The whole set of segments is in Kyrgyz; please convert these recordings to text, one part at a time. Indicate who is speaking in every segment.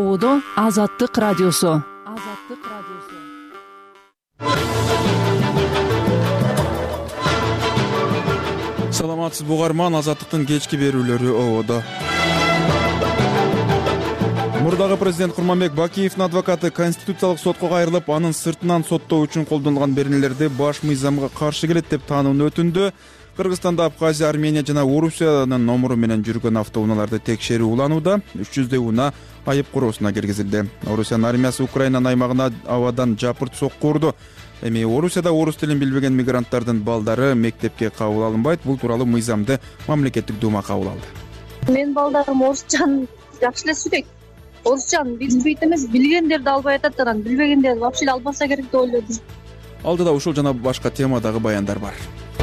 Speaker 1: ободо Азаттык радиосу.
Speaker 2: Саламатсызбы угарман, Азаттыктын кечки берүүлөрү ободо. Мурдагы президент Курманбек Бакиевдин адвокаты Конституциялык сотко кайрылып, анын сыртынан соттоо үчүн колдонулган беренелерди баш мыйзамга каршы келет деп таанууну өтүндү. Кыргызстанда Абхазия, Армения жана Орусиянын номуру менен жүргөн автоунааларды текшерүү уланууда. 300 унаа айып короосуна киргизилди. Орусиянын армиясы Украинанын аймагына абадан жапырт сокку урду. Эми Орусияда орус тилин билбеген мигранттардын балдары мектепке кабыл алынбайт. Бул тууралуу мыйзамды мамлекеттик дума кабыл алды.
Speaker 3: Менин балдарым орусчаны жакшы эле сүйлөйт. Орусчаны билбейт эмес, билгендерди албай атат, анан билбегендерди вообще эле албаса керек деп ойлодум.
Speaker 2: Алдыда ушул жана башка темадагы баяндар бар.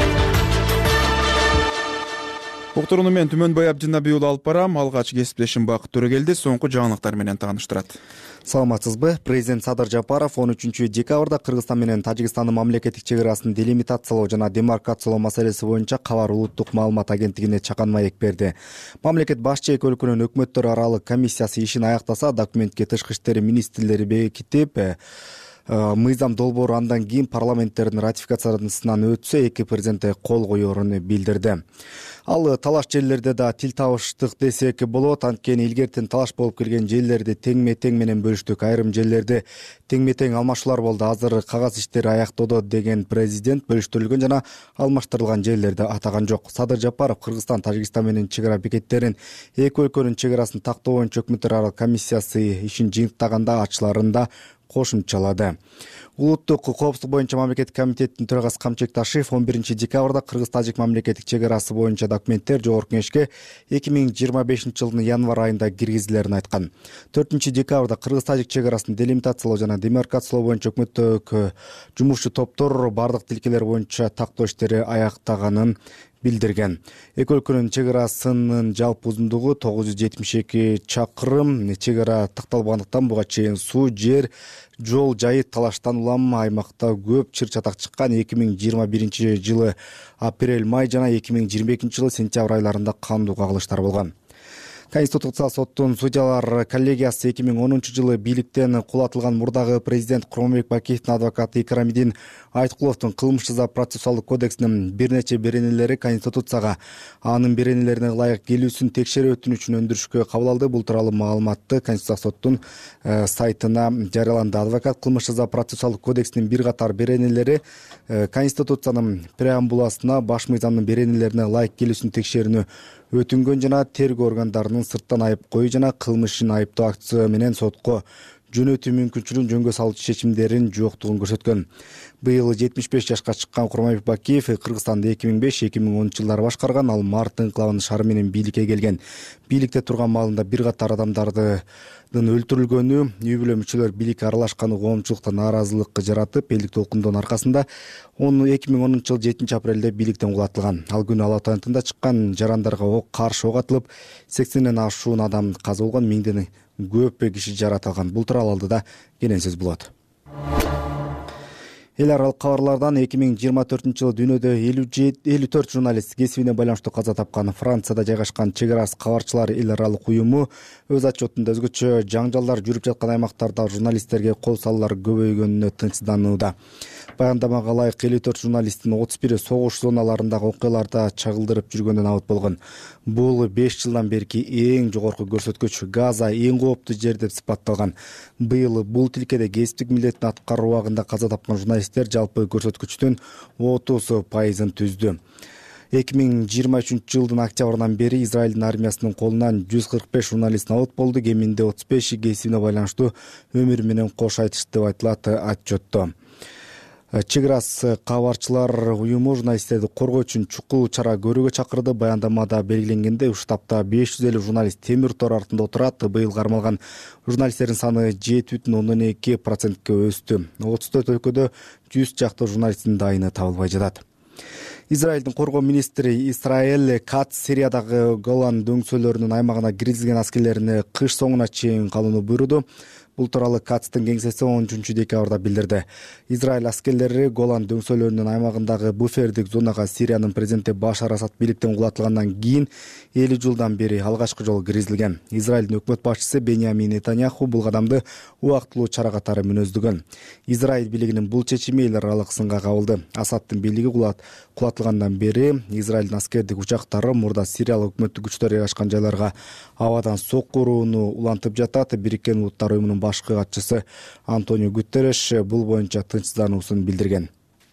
Speaker 2: Уктурууну мен Түмөнбай Абдинабий уулу алып барам. Алгач кесиптешим Бакыт Төрөгелди соңку жаңылыктар менен тааныштырат.
Speaker 4: Саламатсызбы? Президент Садыр Жапаров 13 декабрда Кыргызстан менен Тажикстандын мамлекеттик чек арасын делимитациялоо жана демаркациялоо маселеси боюнча Кабар улуттук маалымат агенттигине чакан маек берди. Мамлекет башчы эки өлкөнүн өкмөттөр аралык комиссиясы ишин аяктаса, документке тышкы иштер министрлери бекитип, мыйзам долбоору андан кийин парламенттердин ратификациясынан өтсө, эки президент кол коерун билдирди. Ал талаш жерлерде да тил табыштык десек болот. Анткени илгертен талаш болуп келген жерлерди теңме-тең менен бөлүштүк. Айрым жерлерде теңме-тең алмашуулар болду. Азыр кагаз иштери аяктоодо деген президент бөлүштүрүлгөн жана алмаштырылган жерлерди атаган жок. Садыр Жапаров Кыргызстан, Тажикстан менен чек ара бекеттерин эки өлкөнүн чек арасын тактоо боюнча өкмөттөр аралык комиссиясы ишин жыйынтаганда ачыларын да кошумчалады. Улуттук коопсуздук боюнча мамлекеттик комитеттин төрагасы Камчек Ташиев 11 декабрда Кыргыз-Тажик мамлекеттик чек арасы боюнча документтер Жогорку Кеңешке 2025 жылдын январь айында киргизилерин айткан. 4 декабрда Кыргыз-Тажик чек арасын делимитациялоо жана демаркациялоо боюнча өкмөттүк жумушчу топтор бардык тилкелер боюнча тактоо иштери аяктаганын билдирген. Эки өлкөнүн чек арасынын жалпы узундугу 972 чакырым. Чек ара такталбагандыктан буга чейин суу, жер, жол жайы талаштан улам аймакта көп чыр-чатак чыккан. 2021 жылы апрель-май жана 2022 жылы сентябрь айларында кандуу кагылыштар болгон. Конституциялык соттун судьялар коллегиясы 2010 жылы бийликтен кулатылган мурдагы президент Курманбек Бакиевдин адвокаты Икрамидин Айткуловдун кылмыш жаза процессуалдык кодексинин бир нече беренелери Конституцияга анын беренелерине ылайык келүүсүн текшерүү өтүнүчүн өндүрүшкө кабыл алды. Бул тууралуу маалыматты Конституциялык соттун сайтына жарыяланды. Адвокат кылмыш жаза процессуалдык кодексинин бир катар беренелери Конституциянын преамбуласына баш мыйзамдын беренелерине ылайык келүүсүн текшерүүнү өтүнгөн жана тергөө органдарынын сырттан айып коюу жана кылмышын айыптоо актысы менен сотко жөнөтүү мүмкүнчүлүгүн жөнгө салуучу чечимдерин жоктугун көрсөткөн. Быйыл 75 жашка чыккан Курманбек Бакиев Кыргызстанды 2005-2010 жылдары башкарган. Ал март инкылабынын шары менен бийликке келген. Бийликте турган маалында бир катар адамдардын өлтүрүлгөнү, үй бүлө мүчөлөр бийликке аралашканы коомчулукта нааразылык жаратып, элдик толкундоонун аркасында 2010 жылы 7 апрелде бийликтен кулатылган. Ал күнү Ала Тоо антында чыккан жарандарга каршы ок атылып, 80ден ашуун адам каза болгон, 1000ден көп киши жаратылган. Бул тууралуу алдыда кенен сөз болот. Эл аралык кабарлардан 2024 жылы дүйнөдө 54 журналист кесибине байланыштуу каза тапкан. Францияда жайгашкан чек ара кабарчылар эл аралык уюму өз отчетунда өзгөчө жаңжалдар жүрүп жаткан аймактарда журналисттерге кол салуулар көбөйгөнүнө тынчсызданууда. Баяндамага ылайык 54 журналисттин 31 согуш зоналарындагы окуяларда чагылдырып жүргөндөн абыт болгон. Бул 5 жылдан берки эң жогорку көрсөткүч. Газа эң кооптуу жер деп сыпатталган. Быйыл бул тилкеде кесиптик милдетин аткаруу убагында каза тапкан журналисттер жалпы көрсөткүчтүн 30% түздү. 2023 жылдын октябрынан бери Израилдин армиясынын колунан 145 журналист абыт болду. Кеминде 35 кесибине байланыштуу өмүрү менен кош айтышты деп айтылат отчетто. Чек ара кабарчылар уюму журналисттерди коргоо үчүн чукул чара көрүүгө чакырды. Баяндамада белгиленгендей, уштапта 550 журналист темир тор артында отурат. Быйыл кармалган журналисттердин саны 7,2%ке өстү. 34 өлкөдө 100 чакты журналисттин дайыны табылбай жатат. Израилдин коргоо министри Исраэль Катц Сириядагы Голан дөңсөлөрүнүн аймагына киргизилген аскерлерине кыш соңуна чейин калууну буйруду. Бул тууралуу Кацтын кеңсеси 13 декабрда билдирди. Израиль аскерлери Голан дөңсөлөрүнүн аймагындагы буфердик зонага Сириянын президенти Башар Асад бийликтен кулатылгандан кийин 50 жылдан бери алгачкы жолу киргизилген. Израилдин өкмөт башчысы Беньямин Нетаньяху бул кадамды убактылуу чара катары мүнөздөгөн. Израиль бийлигинин бул чечими эл аралык сынга кабылды. Асадтын бийлиги кулатылгандан бери Израилдин аскердик учактары мурда Сириялык өкмөттүк күчтөр жайгашкан жайларга абадан сокку урууну улантып жатат. Бириккен Улуттар уюмунун башкы катчысы Антонио Гутерреш бул боюнча тынчсыздануусун билдирген.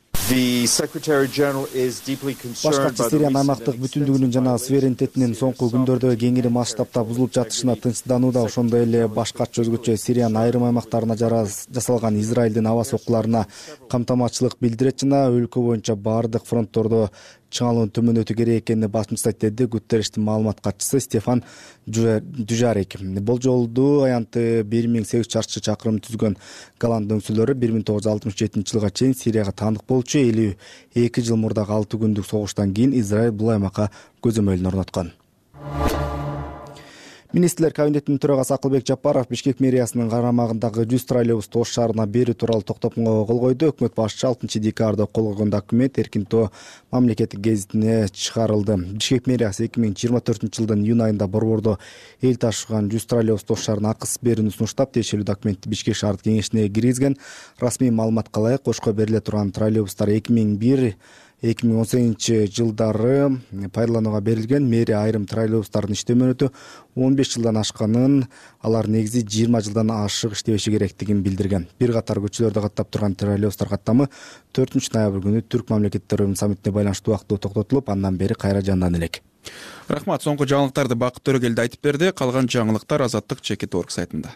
Speaker 4: Баш катчы Сириянын аймактык бүтүндүгүнүн жана суверенитетинин соңку күндөрдө кеңири масштабта бузулуп жатышына тынчсызданууда. Ошондой эле баш катчы өзгөчө Сириянын айрым аймактарына жасалган Израилдин аба соккуларына камтаматчылык билдирет жана өлкө боюнча баардык фронттордо чыңалуунун төмөндөтүү керек экенин басым жасайт, деди Гутеррештин маалымат катчысы Стефан Дюжарик. Болжолдуу аянты 1800 чарчы чакырым түзгөн Голан дөңсөлөрү 1967 жылга чейин Сирияга таандык болчу. 52 жыл мурдагы 6 күндүк согуштан кийин Израиль бул аймакка көзөмөлүн орноткон. Министрлер кабинетинин төрагасы Акылбек Жапаров Бишкек мэриясынын карамагындагы 100 троллейбусту Ош шаарына берүү тууралуу токтомго кол койду. Өкмөт башчысы 6 декабрда кол койгон документ Эркин Тоо мамлекеттик гезитине чыгарылды. Бишкек мэриясы 2024 жылдын июнь айында борбордо эл ташыган 100 троллейбусту Ош шаарына акысыз берүүнү сунуштап, тиешелүү документти Бишкек шаардык кеңешине киргизген. Расмий маалыматка ылайык, Ошко бериле турган троллейбустар 2001-2018 жылдары пайдаланууга берилген. Мэрия айрым троллейбустардын иштөө мөөнөтү 15 жылдан ашканын, алар негизи 20 жылдан ашык иштебеши керектигин билдирген. Бир катар көчөлөрдө каттап турган троллейбустар каттамы 4 ноябрь күнү Түрк мамлекеттеринин саммитине байланыштуу убактылуу токтотулуп, андан бери кайра жандана элек.
Speaker 2: Рахмат, соңку жаңылыктарды Бакыт Төрөгелди айтып берди. Калган жаңылыктар Азаттык Чекит.org сайтында.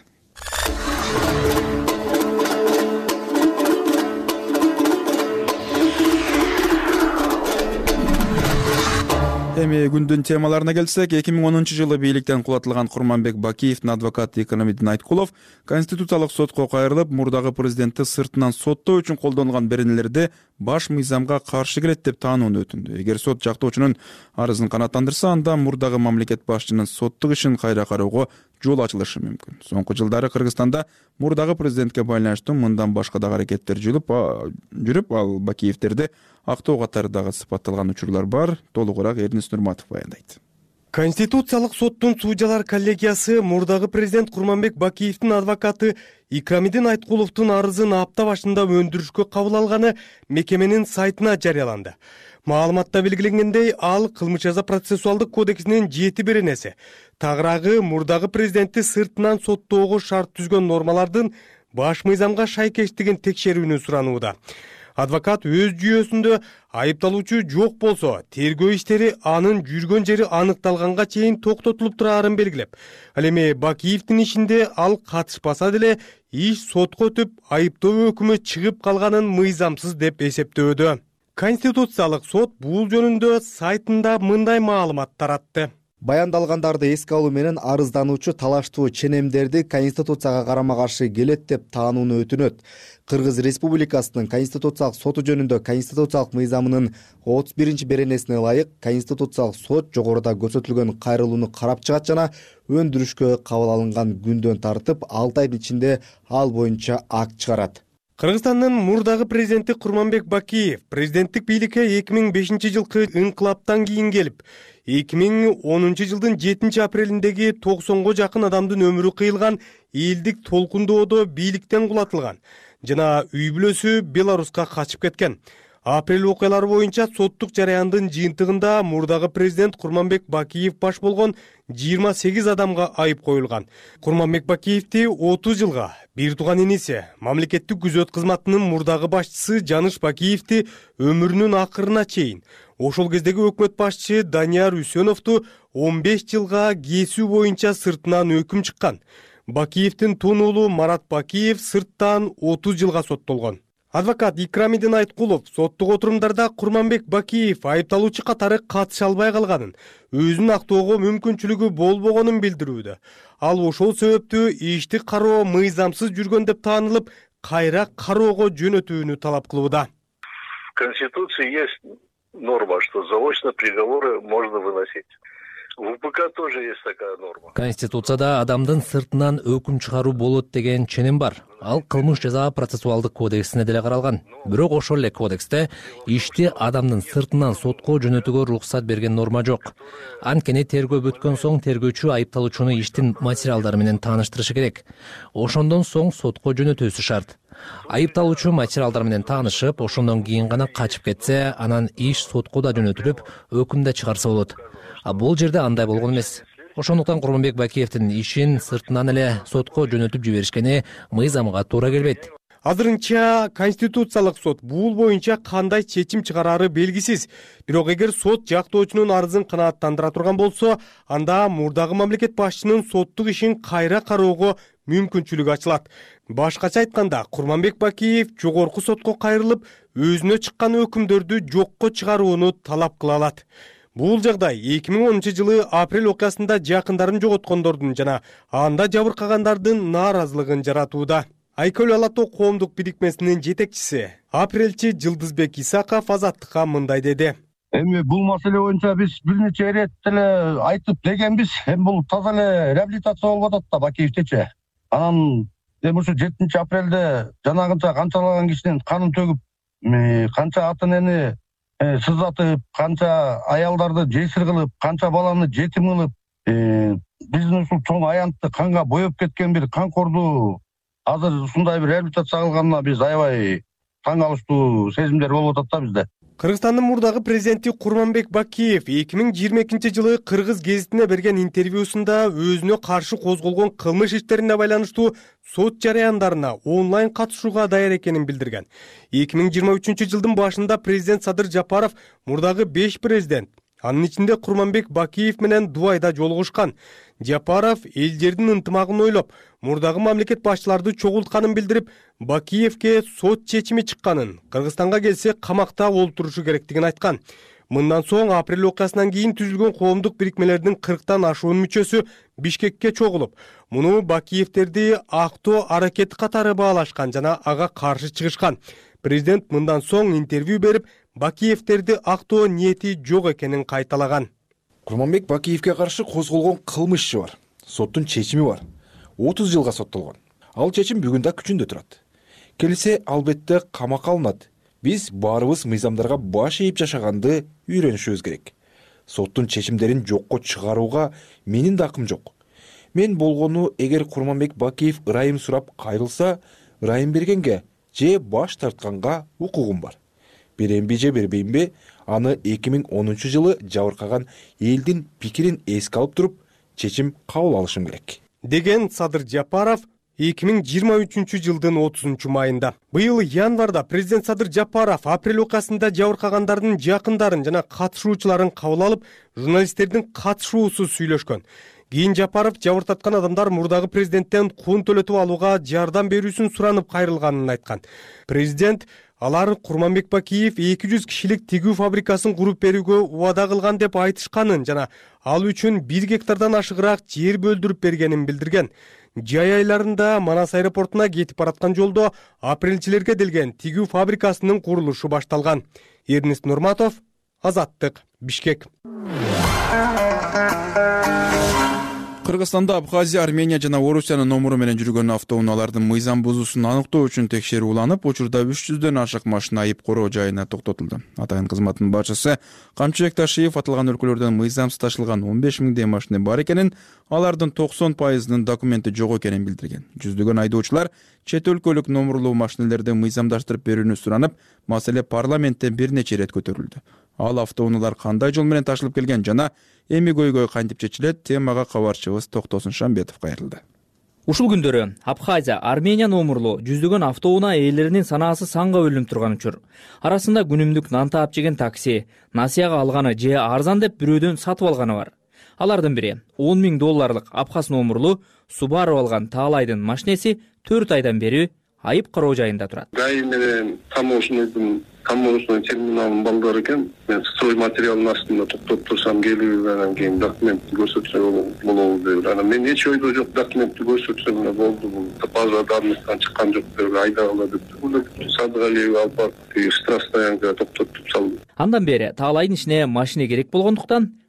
Speaker 2: Эми күндүн темаларына келсек, 2010 жылы бийликтен кулатылган Курманбек Бакиевдин адвокаты Икрамидин Айткулов Конституциялык сотко кайрылып, мурдагы президентти сыртынан соттоо үчүн колдонулган беренелерди баш мыйзамга каршы келет деп таанууну өтүндү. Эгер сот жактоочунун арызын канааттандырса, анда мурдагы мамлекет башчынын соттук ишин кайра кароого жол ачылышы мүмкүн. Соңку жылдары Кыргызстанда мурдагы президентке байланыштуу мындан башка дагы аракеттер жүрүп, ал Бакиевдерди актоо катары дагы сыпатталган учурлар бар. Толугураак Эрнис Нурматов баяндайт.
Speaker 5: Конституциялык соттун судьялар коллегиясы мурдагы президент Курманбек Бакиевдин адвокаты Икрамидин Айткуловдун арызын апта башында өндүрүшкө кабыл алганы мекеменин сайтына жарыяланды. Маалыматта белгиленгендей, ал кылмыш жаза процессуалдык кодексинин 7 беренеси тагыраагы мурдагы президентти сыртынан соттоого шарт түзгөн нормалардын баш мыйзамга шайкештигин текшерүүнү суранууда. Адвокат өз жүйөсүндө айыпталуучу жок болсо, тергөө иштери анын жүргөн жери аныкталганга чейин токтотулуп турарын белгилеп, ал эми Бакиевдин ишинде ал катышпаса деле иш сотко өтүп, айыптоо өкүмү чыгып калганын мыйзамсыз деп эсептөөдө. Конституциялык сот бул жөнүндө сайтында мындай маалымат таратты.
Speaker 4: Баяндалгандарды эске алуу менен арыздануучу талаштуу ченемдерди Конституцияга карама каршы келет деп таанууну өтүнөт. Кыргыз Республикасынын Конституциялык соту жөнүндө Конституциялык мыйзамынын 31 беренесине ылайык Конституциялык сот жогоруда көрсөтүлгөн кайрылууну карап чыгат жана өндүрүшкө кабыл алынган күндөн тартып 6 ай ичинде ал боюнча акт чыгарат.
Speaker 5: Кыргызстандын мурдагы президенти Курманбек Бакиев президенттик бийликке 2005 жылкы инкылаптан кийин келип, 2010 жылдын 7 апрелиндеги 90го жакын адамдын өмүрү кыйылган элдик толкундоодо бийликтен кулатылган жана үй бүлөсү Беларуска качып кеткен. Апрель окуялары боюнча соттук жараяндын жыйынтыгында мурдагы президент Курманбек Бакиев баш болгон 28 адамга айып коюлган. Курманбек Бакиевди 30 жылга, бир тууган иниси, мамлекеттик күзөт кызматынын мурдагы башчысы Жаныш Бакиевди өмүрүнүн акырына чейин, ошол кездеги өкмөт башчы Данияр Үсөновду 15 жылга кесүү боюнча сыртынан өкүм чыккан. Бакиевдин тун уулу Марат Бакиев сырттан 30 жылга соттолгон. Адвокат Икрамидин Айткулов соттук отурумдарда Курманбек Бакиев айыпталуучу катары катыша албай калганын, өзүн актоого мүмкүнчүлүгү болбогонун билдирүүдө. Ал ошол себептүү ишти кароо мыйзамсыз жүргөн деп таанылып, кайра кароого жөнөтүүнү талап кылууда.
Speaker 6: В Конституции есть норма, что заочно приговоры можно выносить. УПК тоже есть такая норма.
Speaker 7: Конституцияда адамдын сыртынан өкүм чыгаруу болот деген ченем бар. Ал кылмыш жаза процессуалдык кодексине деле каралган. Бирок ошол эле кодексте ишти адамдын сыртынан сотко жөнөтүүгө уруксат берген норма жок. Анткени тергөө бүткөн соң тергөөчү айыпталуучуну иштин материалдары менен тааныштырышы керек. Ошондон соң сотко жөнөтүүсү шарт. Айыпталуучу материалдар менен таанышып, ошондон кийин гана качып кетсе, анан иш сотко да жөнөтүлүп, өкүм да чыгарса болот. А бул жерде андай болгон эмес. Ошондуктан Курманбек Бакиевдин ишин сыртынан эле сотко жөнөтүп жиберишкени мыйзамга туура келбейт.
Speaker 5: Азырынча Конституциялык сот бул боюнча кандай чечим чыгарары белгисиз. Бирок эгер сот жактоочунун арызын канааттандыра турган болсо, анда мурдагы мамлекет башчынын соттук ишин кайра кароого мүмкүнчүлүк ачылат. Башкача айтканда, Курманбек Бакиев жогорку сотко кайрылып, өзүнө чыккан өкүмдөрдү жокко чыгарууну талап кыла алат. Бул жагдай 2010 жылы апрель окуясында жакындарын жоготкондордун жана анда жабыркагандардын нааразылыгын жаратууда. Айкөл Ала Тоо коомдук бирикмесинин жетекчиси апрелчи Жылдызбек Исаков Азаттыкка мындай деди.
Speaker 8: Эми бул маселе боюнча биз бир нече ирет деле айтып дегенбиз. Эми бул таза эле реабилитация болуп атат да Бакиевтечи. Анан эми ушу 7 апрелде жанагынча канчалаган кишинин канын төгүп, канча ата энени сызатып, канча аялдарды жесир кылып, канча баланы жетим кылып, биздин ушул чоң аянтты канга боеп кеткен бир канкорду азыр ушундай бир реабилитация кылганына биз аябай таң калыштуу сезимдер болуп атат да бизде.
Speaker 5: Кыргызстандын мурдагы президенти Курманбек Бакиев 2022 жылы Кыргыз гезитине берген интервьюсунда өзүнө каршы козголгон кылмыш иштерине байланыштуу сот жарыяндарына онлайн катышууга даяр экенин билдирген. 2023 жылдын башында президент Садыр Жапаров мурдагы 5 президент, анын ичинде Курманбек Бакиев менен Дубайда жолугушкан. Жапаров элдердин ынтымагын ойлоп, мурдагы мамлекет башчыларды чогултканын билдирип, Бакиевке сот чечими чыкканын, Кыргызстанга келсе камакта олтурушу керектигин айткан. Мындан соң апрель окуясынан кийин түзүлгөн коомдук бирикмелердин 40тан ашуун мүчөсү Бишкекке чогулуп, муну Бакиевтерди актоо аракети катары баалашкан жана ага каршы чыгышкан. Президент мындан соң интервью берип, Бакиевтерди актоо ниети жок экенин кайталаган.
Speaker 9: Курманбек Бакиевке каршы козголгон кылмыш бар. Соттун чечими бар. 30 жылга соттолгон. Ал чечим бүгүн да күчүндө турат. Келсе албетте камакка алынат. Биз баарыбыз мыйзамдарга баш ийип жашаганды үйрөнүшүбүз керек. Соттун чечимдерин жокко чыгарууга менин да акым жок. Мен болгону эгер Курманбек Бакиев ырайым сурап кайрылса, ырайым бергенге же баш тартканга укугум бар. Беремби же бербеймби, аны 2010 жылы жабыркаган элдин пикирин эске алып туруп, чечим кабыл алышым керек.
Speaker 5: Деген Садыр Жапаров 2023 жылдын 30 майында. Быйыл январда президент Садыр Жапаров апрель окуясында жабыркагандардын жакындарын жана катышуучуларын кабыл алып, журналисттердин катышуусу сүйлөшкөн. Кийин Жапаров жабыртаткан адамдар мурдагы президенттен кун төлөтүп алууга жардам берүүсүн суранып кайрылганын айткан. Президент алар Курманбек Бакиев 200 кишилик тигүү фабрикасын куруп берүүгө убада кылган деп айтышканын жана ал үчүн 1 гектардан ашыгыраак жер бөлдүрүп бергенин билдирген. Жай айларында Манас аэропортуна кетип бараткан жолдо апрелчилерге делген тигүү фабрикасынын курулушу башталган. Эрнест Нурматов, Азаттык, Бишкек.
Speaker 2: Кыргызстанда Абхазия, Армения жана Орусиянын номуру менен жүргөн автоунаалардын мыйзам бузуусун аныктоо үчүн текшерүү уланып, учурда 300дөн ашык машина айып короо жайына токтотулду. Атайын кызматтын башчысы Камчыбек Ташиев аталган өлкөлөрдөн мыйзамсыз ташылган 15 миңдей машина бар экенин, алардын 90%-нын документи жок экенин билдирген. Жүздөгөн айдоочулар чет өлкөлүк номурлуу машинелерди мыйзамдаштырып берүүнү суранып, маселе парламентте бир нече ирет көтөрүлдү. Ал автоунаалар кандай жол менен ташылып келген жана эми көйгөй кантип чечилет, темага кабарчыбыз Токтосун Шамбетов кайрылды.
Speaker 10: Ушул күндөрү Абхазия, Армения номурлуу жүздөгөн автоунаа ээлеринин санаасы санга бөлүнүп турган учур. Арасында күнүмдүк нан таап жеген такси, насыяга алганы же арзан деп бирөөдөн сатып алганы бар. Алардын бири $10 миң Абхаз номурлуу Subaru алган Таалайдын машинеси 4 айдан бери айып кароо жайында турат.
Speaker 6: Дай менен таможный терминалдын балдары экен. Мен строй материалдын астында токтоп турсам келүүбүнөн кийин документти көрсөтсө болобу деп. Анан мен эч ойдо жок, документти көрсөтсөм эле болду. Бул база данныктан чыккан жок деп айдагыла деп. Садыгалиев алып штраф стоянкага токтотуп салды.
Speaker 10: Андан бери Таалайдын ишине машина керек болгондуктан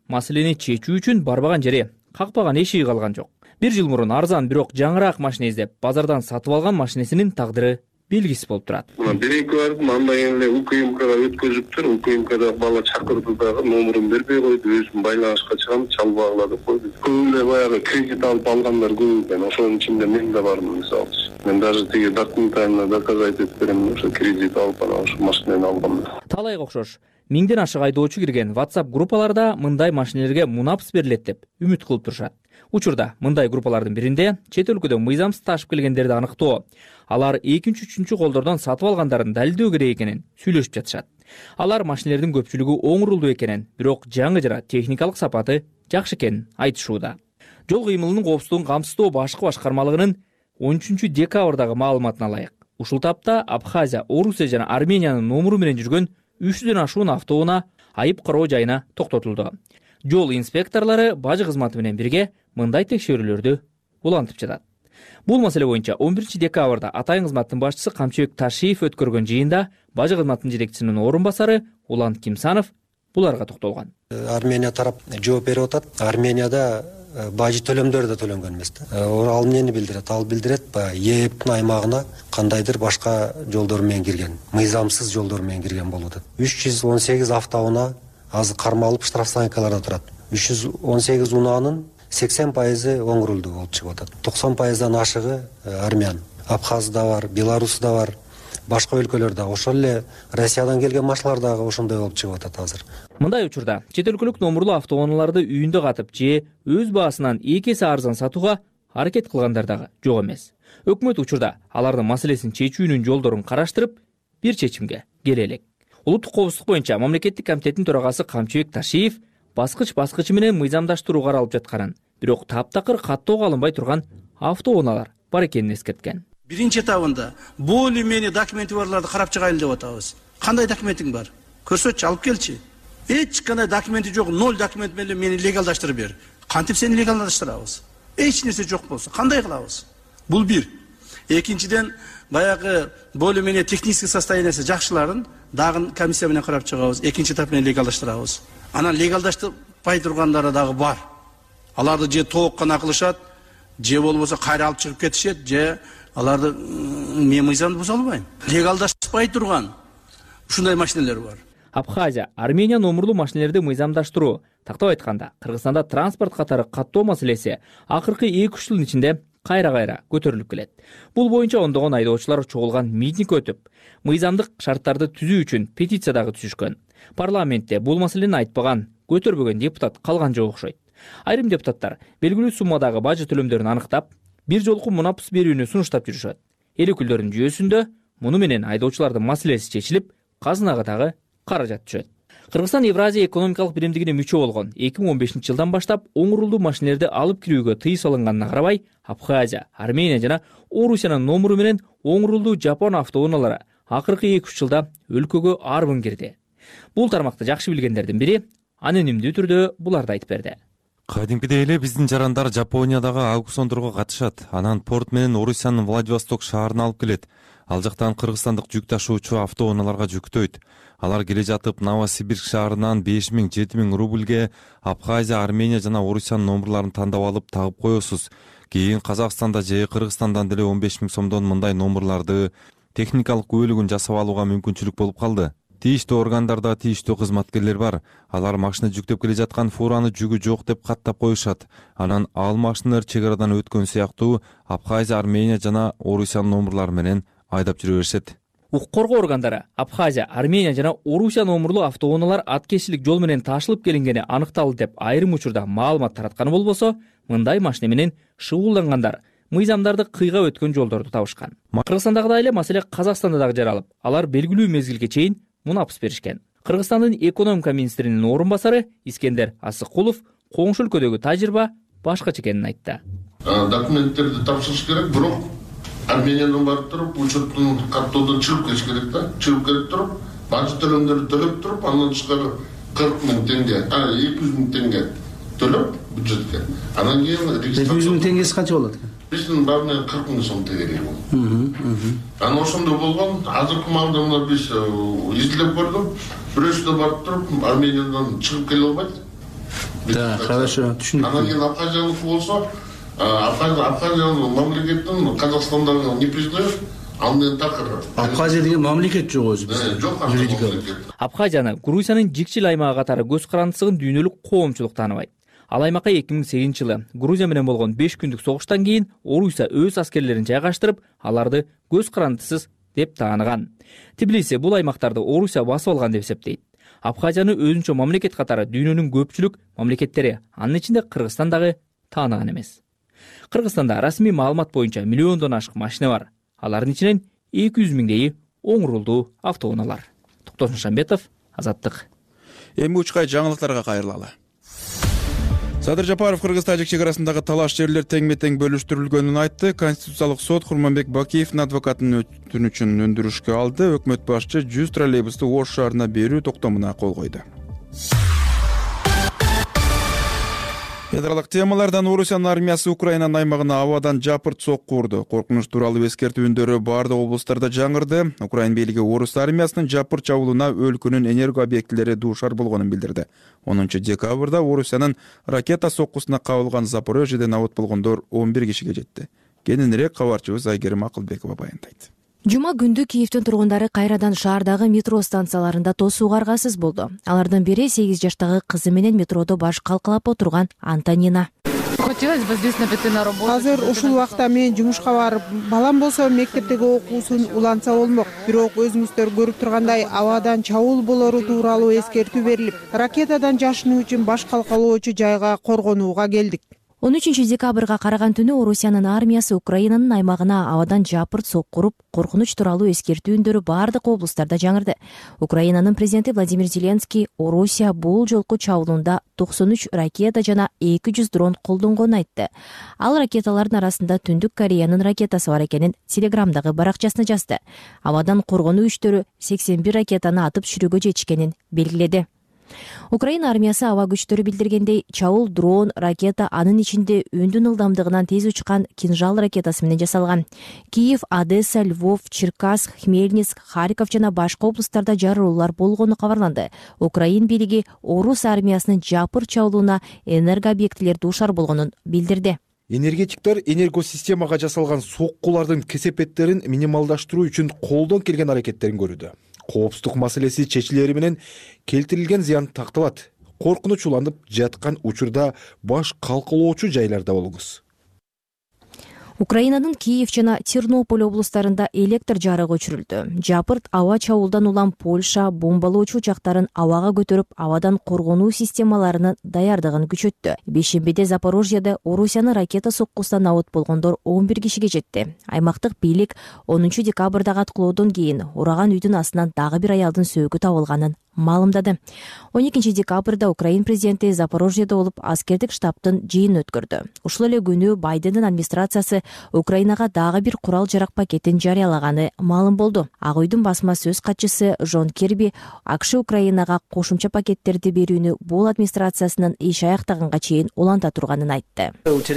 Speaker 10: маселени чечүү үчүн барбаган жери, какпаган эшиги калган жок. 1 жыл мурун арзан бирок жаңыраак машина издеп базардан сатып алган машинесинин тагдыры белгисиз болуп турат.
Speaker 6: Биринки бардым, андан кийин эле УКМКга өткөзүптүр. УКМКда бала чакырды дагы, номерин бербей койду, өзүм байланышка чыгам, чалбагыла деп койду. Көп эле баягы кредит алып алгандар көп экен. Ошонун ичинде мен да бармын, мисалы. Мен даже тиги документально доказать этип берем, ошо кредит алып анан ошо машинени алгам.
Speaker 10: Талайга окшош миңден ашык айдоочу кирген WhatsApp группаларда мындай машинелерге мунапс берилет деп үмүт кылып турушат. Учурда мындай группалардын биринде чет өлкөдөн мыйзамсыз ташып келгендерди аныктоо, алар 2-3 колдордон сатып алгандарын далилдөө керек экенин сүйлөшүп жатышат. Алар машинелердин көпчүлүгү оңурулдуу экенин, бирок жаңы жана техникалык сапаты жакшы экенин айтышууда. Жол кыймылынын коопсуздугун камсыздоо башкы башкармалыгынын 13 декабрдагы маалыматына ылайык. Ушул тапта Абхазия, Орусия жана Армениянын номуру менен жүргөн 300дөн ашуун автоунаа айып кароо жайына токтотулду. Жол инспекторлору бажы кызматы менен бирге мындай текшерүүлөрдү улантып жатат. Бул маселе боюнча 11 декабрда Атайын кызматтын башчысы Камчыбек Ташиев өткөргөн жыйында бажы кызматынын жетекчисинин орун басары Улан Кимсанов буларга токтолгон.
Speaker 11: Армения тарап жооп берип атат. Арменияда бажы төлөмдөр да төлөнгөн эмес да. Ал эмнени билдирет? Ал билдирет ЕЭПтин аймагына кандайдыр башка жолдор менен кирген, мыйзамсыз жолдор менен кирген болуп атат. 318 автоунаа азыр кармалып штрафстанцияларда турат. 318 унаанын 80% оңурулду болуп чыгып атат. 90%дан ашыгы армян. Абхазда бар, Беларусьда бар, башка өлкөлөрдө, ошол эле Россиядан келген машиналар дагы ошондой болуп чыгып атат азыр.
Speaker 10: Мындай учурда чет өлкөлүк номурлуу автоунааларды үйүндө катып же өз баасынан 2 эсе арзан сатууга аракет кылгандар дагы жок эмес. Өкмөт учурда алардын маселесин чечүүнүн жолдорун караштырып, бир чечимге келе элек. Улуттук коопсуздук боюнча мамлекеттик комитеттин төрагасы Камчыбек Ташиев баскыч менен мыйзамдаштыруу каралып жатканын, бирок таптакыр каттоого алынбай турган автоунаалар бар экенин эскерткен.
Speaker 12: Биринчи этабында более-менее документи барларды карап чыгайлы деп атабыз. Кандай документиң бар? Көрсөтчү, алып келчи. Эч кандай документи жок, 0 документ менен мени легалдаштырып бер. Кантип сени легалдаштырабыз? Эч нерсе жок болсо, кандай кылабыз? Бул бир. Экинчиден, баягы более-менее технический состояниясы жакшыларын дагы комиссия менен карап чыгабыз. Экинчи этап менен легалдаштырабыз. Анан легалдаштырбай тургандары дагы бар. Аларды же толук гана кылышат, же болбосо кайра алып чыгып кетишет, же аларды мен мыйзамды буза албайм. Легалдаштырбай турган ушундай машиналар бар.
Speaker 10: Абхазия, Армения номурлуу машинелерди мыйзамдаштыруу, тактап айтканда, Кыргызстанда транспорт катары каттоо маселеси акыркы 2-3 жылдын ичинде кайра көтөрүлүп келет. Бул боюнча ондогон айдоочулар чогулган митинг өтүп, мыйзамдык шарттарды түзүү үчүн петиция дагы түзүшкөн. Парламентте бул маселени айтпаган, көтөрбөгөн депутат калган жок окшойт. Айрым депутаттар белгилүү суммадагы бажы төлөмдөрүн аныктап, бир жолку мунапс берүүнү сунуштап жүрүшөт. Эл өкүлдөрүнүн жүйөсүндө муну менен айдоочулардын маселеси чечилип, казынага дагы каражат түшөт. Кыргызстан Евразия экономикалык биримдигине мүчө болгон 2015 жылдан баштап оңурулдуу машинелерди алып кирүүгө тыйыз салынганына карабай, Абхазия, Армения жана Орусиянын номуру менен оңурулдуу Жапон автоунаалары акыркы 2-3 жылда өлкөгө арбын кирди. Бул тармакты жакшы билгендердин бири анонимдүү түрдө буларды айтып берди.
Speaker 13: Кадимкидей эле биздин жарандар Жапониядагы аукциондорго катышат. Анан порт менен Орусиянын Владивосток шаарына алып келет. Ал жактан кыргызстандык жүк ташуучу автоунааларга жүктөйт. Алар келе жатып Новосибирск шаарынан 5000-7000 рубльге Абхазия, Армения жана Орусиянын номурларын тандап алып тагып коесуз. Кийин Казакстанда же Кыргызстандан деле 15 000 сомдон мындай номурларды техникалык күбөлүгүн жасап алууга мүмкүнчүлүк болуп калды. Тийиштүү органдарда тийиштүү кызматкерлер бар. Алар машина жүктөп келе жаткан фураны жүгү жок деп каттап коюшат. Анан ал машиналар чек арадан өткөн сыяктуу Абхазия, Армения жана Орусиянын номурлары менен айдап жүрө беришет.
Speaker 10: Укук коргоо органдары Абхазия, Армения жана Орусия номурлуу автоунаалар аткечилик жол менен ташылып келингени аныкталды деп айрым учурда маалымат таратканы болбосо, мындай машина менен шыгуулдангандар мыйзамдарды кыйга өткөн жолдорду табышкан. Кыргызстандагыдай эле маселе Казакстанда дагы жаралып, алар белгилүү мезгилге чейин мунапс беришкен. Кыргызстандын экономика министринин орун басары Искендер Асыкулов коңшу өлкөдөгү тажрыйба башкача экенин айтты.
Speaker 14: Документтерди тапшырыш керек, бирок Армениядан барып туруп, учеттин каттоодон чыгып келиш керек да. Чыгып келип туруп, бажы төлөмдөрдү төлөп туруп, андан тышкары 40 000 теңге, 200 000 теңге төлөп бюджетке. Анан кийин
Speaker 12: 200 000 теңгеси канча болот?
Speaker 14: Биздин баарына 40 000 сом керек болот. Анан ошондой болгон, азыркы маалда мына биз изилдеп көрдүк. Бирөөсү да барып туруп, Армениядан чыгып келе албайт.
Speaker 12: Да, хорошо, түшүнүктүү.
Speaker 14: Анан кийин Абхазияныкы болсо, Абхазиянын мамлекетин Казакстандагы не признает, ал менен такыр.
Speaker 12: Абхазия деген мамлекет жок өзү бизде.
Speaker 14: Жок мамлекет.
Speaker 10: Абхазияны Грузиянын жикчил аймагы катары көз карандысыгын дүйнөлүк коомчулук тааныбайт. Ал аймакка 2008 жылы Грузия менен болгон 5 күндүк согуштан кийин Орусия өз аскерлерин жайгаштырып, аларды көз карандысыз деп тааныган. Тбилиси бул аймактарды Орусия басып алган деп эсептейт. Абхазияны өзүнчө мамлекет катары дүйнөнүн көпчүлүк мамлекеттери, анын ичинде Кыргызстан дагы тааныган эмес. Кыргызстанда расмий маалымат боюнча миллиондон ашык машина бар. Алардын ичинен 200 миңдейи оң рулдуу автоунаалар. Токтосун Шамбетов, Азаттык.
Speaker 2: Эми учкай жаңылыктарга кайрылалы. Садыр Жапаров Кыргыз-Тажик чек-арасындагы талаш жерлер теңме-тең бөлүштүрүлгөнүн айтты. Конституциялык сот Курманбек Бакиевдин адвокатынын өтүнүчүн өндүрүшкө алды. Өкмөт башчы 100 троллейбусту Ош шаарына берүү токтомуна кол койду. Ядралык темалардан Орусиянын армиясы Украинанын аймагына абадан жапырт сокку урду. Коркунуч тууралуу эскертүү үндөрү бардык облустарда жаңырды. Украин бийлиги Орус армиясынын жапырт чабуулуна өлкөнүн энерго объектилери дуушар болгонун билдирди. 10 декабрда Орусиянын ракета соккусуна кабылган Запорожьеден абат болгондор 11 кишиге жетти. Кененирээк кабарчыбыз Айгерим Акылбекова баяндайт.
Speaker 15: Жума күндү Киевдин тургундары кайрадан шаардагы метро станцияларында тосууга аргасыз болду. Алардын бири 8 жаштагы кызы менен метродо баш калкалап отурган Антонина.
Speaker 16: Азыр ушул убакта мен жумушка барып, балам болсо мектептеги окуусун уланса болмок. Бирок өзүңүздөр көрүп тургандай абадан чабуул болору тууралуу эскертүү берилип, ракетадан жашынуу үчүн баш калкалоочу жайга коргонууга келдик.
Speaker 15: 13 декабрга караган түнү Орусиянын армиясы Украинанын аймагына абадан жапырт сокку уруп, коркунуч тууралуу эскертүү үндөрү бардык облустарда жаңырды. Украинанын президенти Владимир Зеленский Орусия бул жолку чабуулунда 93 ракета жана 200 дрон колдонгонун айтты. Ал ракеталардын арасында Түндүк Кореянын ракетасы бар экенин Телеграмдагы баракчасына жазды. Абадан коргонуу күчтөрү 81 ракетаны атып түшүрүүгө жетишкенин белгиледи. Украина армиясы аба күчтөрү билдиргендей, чабуул дрон, ракета анын ичинде үндүн ылдамдыгынан тез учкан кинжал ракетасы менен жасалган. Киев, Одесса, Львов, Черкасск, Хмельницк, Харьков жана башка облустарда жарылуулар болгону кабарланды. Украин бийлиги Орус армиясынын жапырт чабуулуна энерго объектилер дуушар болгонун билдирди.
Speaker 9: Энергетиктер энергосистемага жасалган соккулардын кесепеттерин минималдаштыруу үчүн колдон келген аракеттерин көрүүдө. Коопсуздук маселеси чечилери менен келтирилген зыян такталат. Коркунуч уланып жаткан учурда баш калкалоочу жайларда болуңуз.
Speaker 15: Украинанын Киев жана Тернополь облустарында электр жарыгы өчүрүлдү. Жапырт аба чабуулдан улам Польша бомбалоочу учактарын абага көтөрүп, абадан коргонуу системаларынын даярдыгын күчөттү. Бейшембиде Запорожьеде Орусиянын ракета соккусунан абат болгондор 11 кишиге жетти. Аймактык бийлик 10 декабрдагы аткылоодон кийин ураган үйдүн астынан дагы бир аялдын сөөгү табылганын маалымдады. 12 декабрда Украин президенти Запорожьеде болуп аскердик штабтын жыйынын өткөрдү. Ушул эле күнү Байдендин администрациясы Украинага дагы бир курал-жарак пакетин жарыялаганы маалым болду. Ак үйдүн басма сөз катчысы Жон Кирби АКШ Украинага кошумча пакеттерди берүүнү бул администрациясынын иш аяктаганга чейин уланта турганын айтты.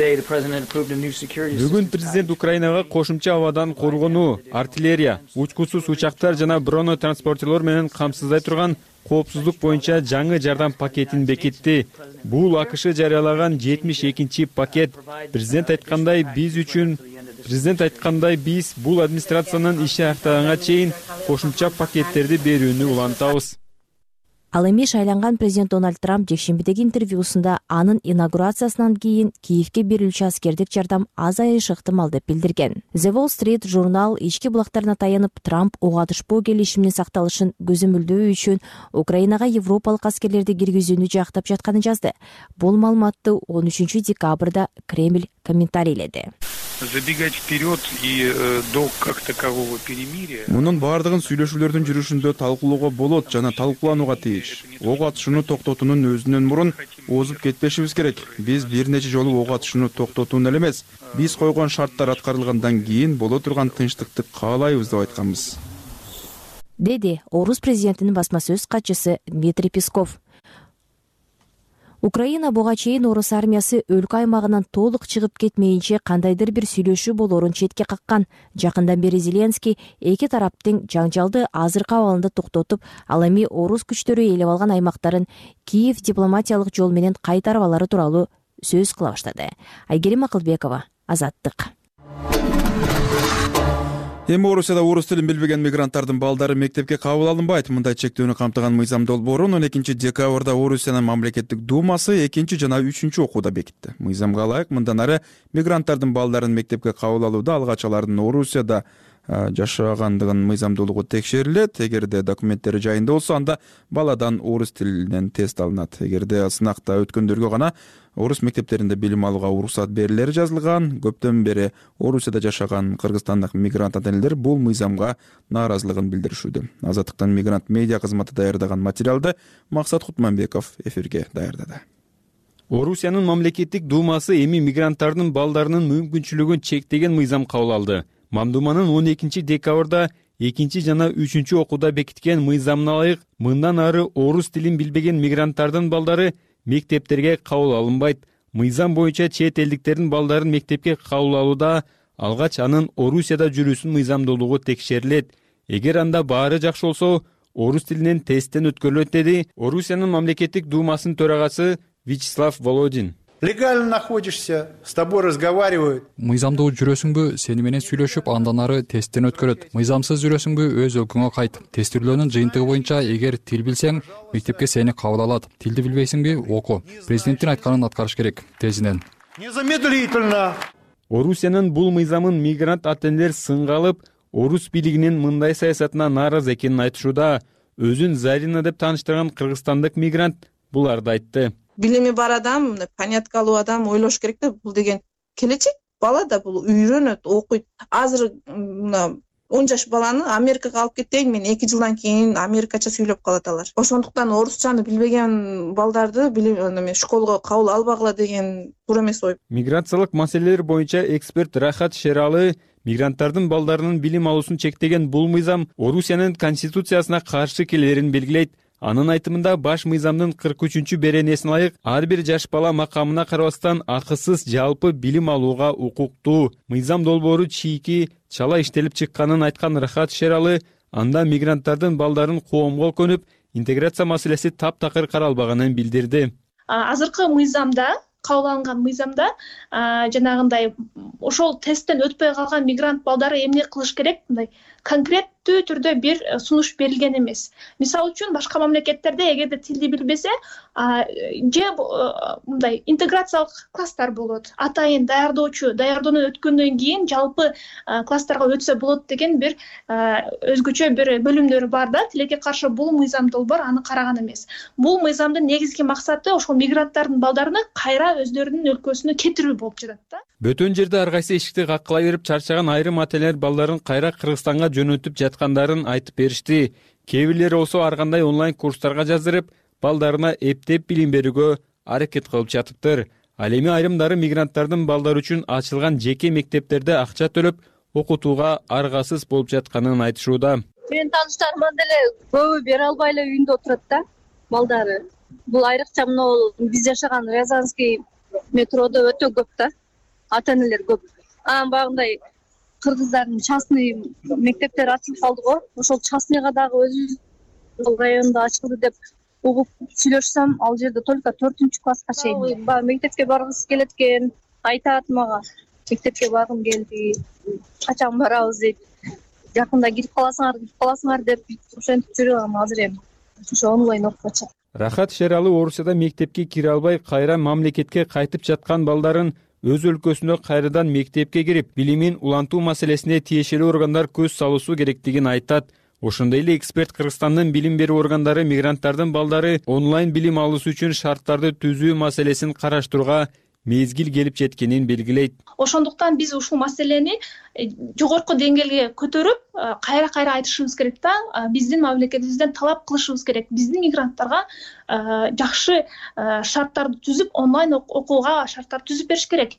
Speaker 17: Бүгүн президент Украинага кошумча абадан коргонуу, артиллерия, учкусуз учактар жана бронетранспортерлор менен камсыздай турган коопсуздук боюнча жаңы жардам пакетин бекитти. Бул АКШ жарыялаган 72-чи пакет. Президент айткандай биз бул администрациянын иши аяктаганга чейин кошумча пакеттерди берүүнү улантабыз.
Speaker 15: Ал эми шайланган президент Дональд Трамп жекшембидеги интервьюсунда анын инаугурациясынан кийин Киевге берилүүчү аскердик жардам азайышы ыктымал деп билдирген. The Wall Street журнал ички булактарына таянып, Трамп ок атышпоо келишиминин сакталышын көзөмөлдөө үчүн Украинага европалык аскерлерди киргизүүнү жактап жатканын жазды. Бул маалыматты 13 декабрда Кремль комментарийледи.
Speaker 18: Забегать вперед и до как такового перемирия.
Speaker 2: Мунун бардыгын сүйлөшүүлөрдүн жүрүшүндө талкуулоого болот жана талкууланууга тийиш. Ок атышууну токтотуунун өзүнөн мурун озуп кетпешибиз керек. Биз бир нече жолу ок атышууну токтотууну эле эмес, биз койгон шарттар аткарылгандан кийин боло турган тынчтыкты каалайбыз деп айтканбыз.
Speaker 15: Деди Орус президентинин басма сөз катчысы Дмитрий Песков. Украина буга чейин орус армиясы өлкө аймагынан толук чыгып кетмейинче кандайдыр бир сүйлөшүү болоорун четке каккан. Жакындан бери Зеленский эки тараптын жаңжалды азыркы абалында токтотуп, ал эми орус күчтөрү ээлеп алган аймактарын Киев дипломатиялык жол менен кайтарып алары тууралуу сөз кыла баштады. Айгерим Акылбекова, Азаттык.
Speaker 2: Эми Орусияда орус тилин билбеген мигранттардын балдары мектепке кабыл алынбайт. Мындай чектөөнү камтыган мыйзам долбоорун 12 декабрда Орусиянын мамлекеттик думасы 2 жана 3 окууда бекитти. Мыйзамга ылайык мындан ары мигранттардын балдарын мектепке кабыл алууда алгач алардын Орусияда жашагандыгын мыйзамдуулугу текшерилет. Эгерде документтери жайында болсо, анда баладан орус тилинен тест алынат. Эгерде сынакта өткөндөргө гана орус мектептеринде билим алууга уруксат берилери жазылган. Көптөн бери Орусияда жашаган кыргызстандык мигрант ата-энелер бул мыйзамга нааразылыгын билдиришүүдө. Азаттыктан мигрант медиа кызматы даярдаган материалды Максат Кутманбеков эфирге даярдады.
Speaker 17: Орусиянын мамлекеттик думасы эми мигранттардын балдарынын мүмкүнчүлүгүн чектеген мыйзам кабыл алды. Мамдуманын 12 декабрда 2 жана 3 окууда бекиткен мыйзамына ылайык мындан ары орус тилин билбеген мигранттардын балдары мектептерге кабыл алынбайт. Мыйзам боюнча чет элдиктердин балдарын мектепке кабыл алууда алгач анын Орусияда жүрүүсүнүн мыйзамдуулугу текшерилет. Эгер анда баары жакшы болсо, орус тилинен тесттен өткөрүлөт, деди Орусиянын мамлекеттик думасынын төрагасы Вячеслав Володин.
Speaker 19: Легально находишься, с тобой разговаривают.
Speaker 20: Мыйзамдуу жүрөсүңбү, сени менен сүйлөшүп, андан ары тесттен өткөрөт. Мыйзамсыз жүрөсүңбү, өз өлкөңө кайт. Тестирлөөнүн жыйынтыгы боюнча эгер тил билсең, мектепке сени кабыл алат. Тилди билбейсиңби, оку. Президенттин айтканын аткарыш керек, тезинен.
Speaker 19: Незамедлительно.
Speaker 17: Орусиянын бул мыйзамын мигрант ата-энелер сынга алып, орус бийлигинин мындай саясатына нааразы экенин айтышууда. Өзүн Зарина деп тааныштырган кыргызстандык мигрант буларды айтты.
Speaker 21: Билими бар адам, понятка алуу адам ойлош керек да, бул деген келечек. Бала да бул үйрөнөт, окуйт. Азыр 10 жаш баланы Америкага алып кетейин, мен 2 жылдан кийин америкача сүйлөп калат алар. Ошондуктан орусчаны билбеген балдарды школго кабыл албагыла деген туура эмес ой.
Speaker 17: Миграциялык маселелер боюнча эксперт Рахат Шералы мигранттардын балдарынын билим алуусун чектеген бул мыйзам Орусиянын конституциясына каршы келерин белгилейт. Анын айтымында баш мыйзамдын 43 беренесине ылайык ар бир жаш бала макамына карабастан акысыз жалпы билим алууга укуктуу. Мыйзам долбоору чийки чала иштелип чыкканын айткан Рахат Шералы анда мигранттардын балдарын коомго көнүп, интеграция маселеси таптакыр каралбаганын билдирди.
Speaker 22: Азыркы мыйзамда, кабыл алынган мыйзамда жанагындай ошол тесттен өтпөй калган мигрант балдары эмне кылыш керек, мындай конкреттүү түрдө бир сунуш берилген эмес. Мисалы үчүн башка мамлекеттерде эгерде тилди билбесе, же мындай интеграциялык класстар болот. Атайын даярдоону өткөндөн кийин жалпы класстарга өтсө болот деген бир өзгөчө бир бөлүмдөр бар да. Тилекке каршы бул мыйзам долбоор аны караган эмес. Бул мыйзамдын негизги максаты ошол мигранттардын балдарыны кайра өздөрүнүн өлкөсүнө кетирүү болуп жатат да.
Speaker 17: Бөтөн жерде ар кайсы эшикти каккылай берип чарчаган айрым ата-энелер балдарын кайра Кыргызстанга жөнөтүп жаткандарын айтып беришти. Кээ бирлери болсо ар кандай онлайн курстарга жаздырып, балдарына эптеп билим берүүгө аракет кылып жатыптыр. Ал эми айрымдары мигранттардын балдары үчүн ачылган жеке мектептерде акча төлөп окутууга аргасыз болуп жатканын айтышууда.
Speaker 3: Менин тааныштарыман деле көбү бере албай эле үйүндө отурат да, балдары. Бул айрыкча мына биз жашаган Рязанский метродо өтө көп да, ата-энелер көп. Баягындай кыргыздардын частный мектептери ачылып калды го. Ошол частныйга дагы өзүбүздүн районда ачылды деп угуп сүйлөшсөм, ал жерде только 4-класска чейин. Баягы мектепке баргысы келет экен, айтат мага. Мектепке баргым келди. Качан барабыз дейт. Жакында кирип каласыңар деп ошентип жүрөм азыр эми. Ошо онлайн окуп.
Speaker 17: Рахат Шералы Орусияда мектепке кире албай кайра мамлекетке кайтып жаткан балдарын өз өлкөсүнө кайрадан мектепке кирип, билимин улантуу маселесине тиешелүү органдар көз салуусу керектигин айтат. Ошондой эле эксперт Кыргызстандын билим берүү органдары мигранттардын балдары онлайн билим алуусу үчүн шарттарды түзүү маселесин караштырууга мезгил келип жеткенин белгилейт.
Speaker 22: Ошондуктан биз ушул маселени жогорку деңгээлге көтөрүп, кайра айтышыбыз керек да. Биздин мамлекетибизден талап кылышыбыз керек. Биздин мигранттарга жакшы шарттарды түзүп, онлайн окууга шарттар түзүп бериш керек.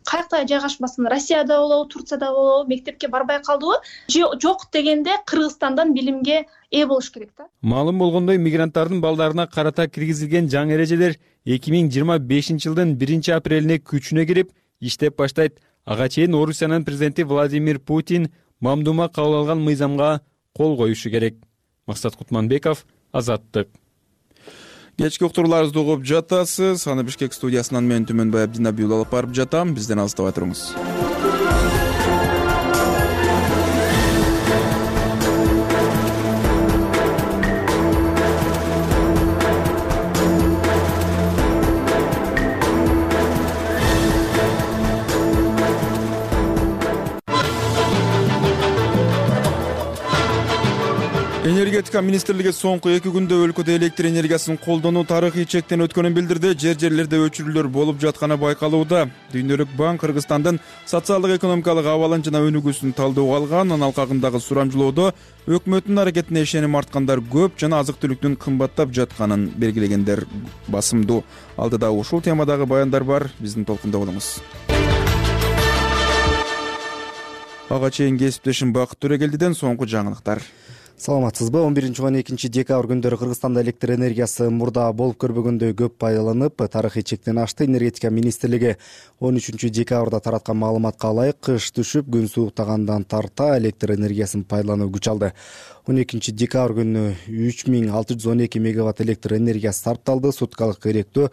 Speaker 22: каякта жайгашпасын, Россияда болобу, Турцияда болобу мектепке барбай калдыбы же жок дегенде Кыргызстандан билимге ээ болуш керек да.
Speaker 17: Маалым болгондой, мигранттардын балдарына карата киргизилген жаңы эрежелер 2025 жылдын 1 апрелине күчүнө кирип иштеп баштайт. Ага чейин Орусиянын президенти Владимир Путин мамдума кабыл алган мыйзамга кол коюшу керек. Максат Кутманбеков, Азаттык.
Speaker 2: Кечки уктурууларыбызды угуп жатасыз. Аны Бишкек студиясынан мен Түмөнбай Абдинабиул алып барып жатам. Бизден алыстабай туруңуз. Энергетика министрлиги соңку 2 күндө өлкөдө электр энергиясын колдонуу тарыхый чектен өткөнүн билдирди. Жер-жерлерде өчүрүүлөр болуп жатканы байкалууда. Дүйнөлүк банк Кыргызстандын социалдык экономикалык абалын жана өнүгүүсүн талдөөгө алган. Анын алкагындагы сурамжылоодо өкмөттүн аракетине ишеним арткандар көп жана азык-түлүктүн кымбаттап жатканын белгилегендер басымдуу. Алдыда ушул темадагы баяндар бар. Биздин толкунда болуңуз. Ага чейин кесиптешим Бакыт Төрөгелдиден соңку жаңылыктар.
Speaker 1: Саламатсызбы? 11-12 декабрь күндөрү Кыргызстанда электр энергиясы мурда болуп көрбөгөндөй көп пайдаланып, тарыхый чектен ашты. Энергетика министрлиги 13 декабрда тараткан маалыматка ылайык, кыш түшүп, күн сууктагандан тарта электр энергиясын пайдалануу күч алды. 12 декабрь күнү 3612 мегаватт электр энергиясы сарпталды. Суткалык керектөө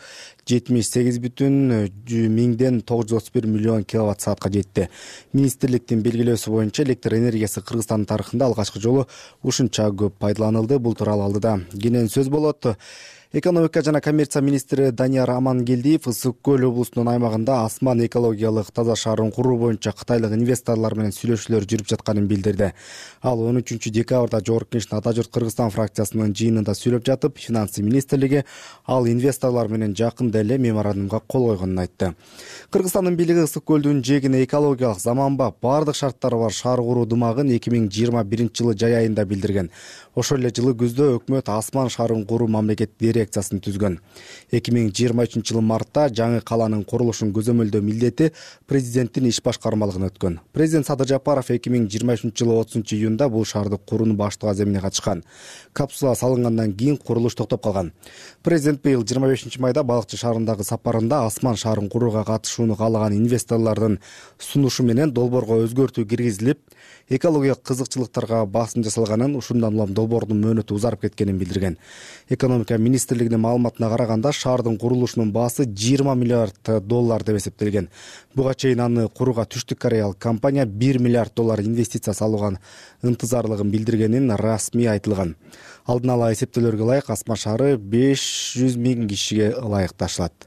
Speaker 1: 78,931 миллион киловатт саатка жетти. Министрликтин белгилөөсү боюнча электр энергиясы Кыргызстандын тарыхында алгачкы жолу ушунча көп пайдаланылды. Бул тууралуу алдыда кенен сөз болот. Экономика жана коммерция министри Данияр Амангелдиев Ысык көл облусунун аймагында асман экологиялык таза шаарын куруу боюнча кытайлык инвесторлор менен сүйлөшүүлөр жүрүп жатканын билдирди. Ал 13 декабрда Жогорку Кеңештин Ата журт Кыргызстан фракциясынын жыйынында сүйлөп жатып, финансы министрлиги ал инвесторлор менен жакында эле меморандумга кол койгонун айтты. Кыргызстандын бийлиги Ысык көлдүн жээгине экологиялык заманбап бардык шарттары бар шаар куруу дымагын 2021 жылы жай айында билдирген. Ошол эле жылы күздө өкмөт асман шаарын куруу мамлекеттик дирекциясын түзгөн. 2023 жылы мартта жаңы каланын курулушун көзөмөлдөө милдети президенттин иш башкармалыгына өткөн. Президент Садыр Жапаров 2023 жылы 30 июнда бул шаарды курууну баштоо аземине катышкан. Капсула салынгандан кийин курулуш токтоп калган. Президент быйыл 25 майда Балыкчы шаарындагы сапарында асман шаарын курууга катышууну каалаган инвесторлордун сунушу менен долбоорго өзгөртүү киргизилип, экологиялык кызыкчылыктарга басым жасалганын, ушундан улам долбоордун мөөнөтү узарып кеткенин билдирген. Экономика министрлигинин маалыматына караганда шаардын курулушунун баасы 20 миллиард доллар деп эсептелген. Буга чейин аны курууга Түштүк Кореялык компания 1 миллиард доллар инвестиция салууга ынтызарлыгын билдиргенин расмий айтылган. Алдын ала эсептөөлөргө ылайык асман шаары 500 миң кишиге ылайыкташылат.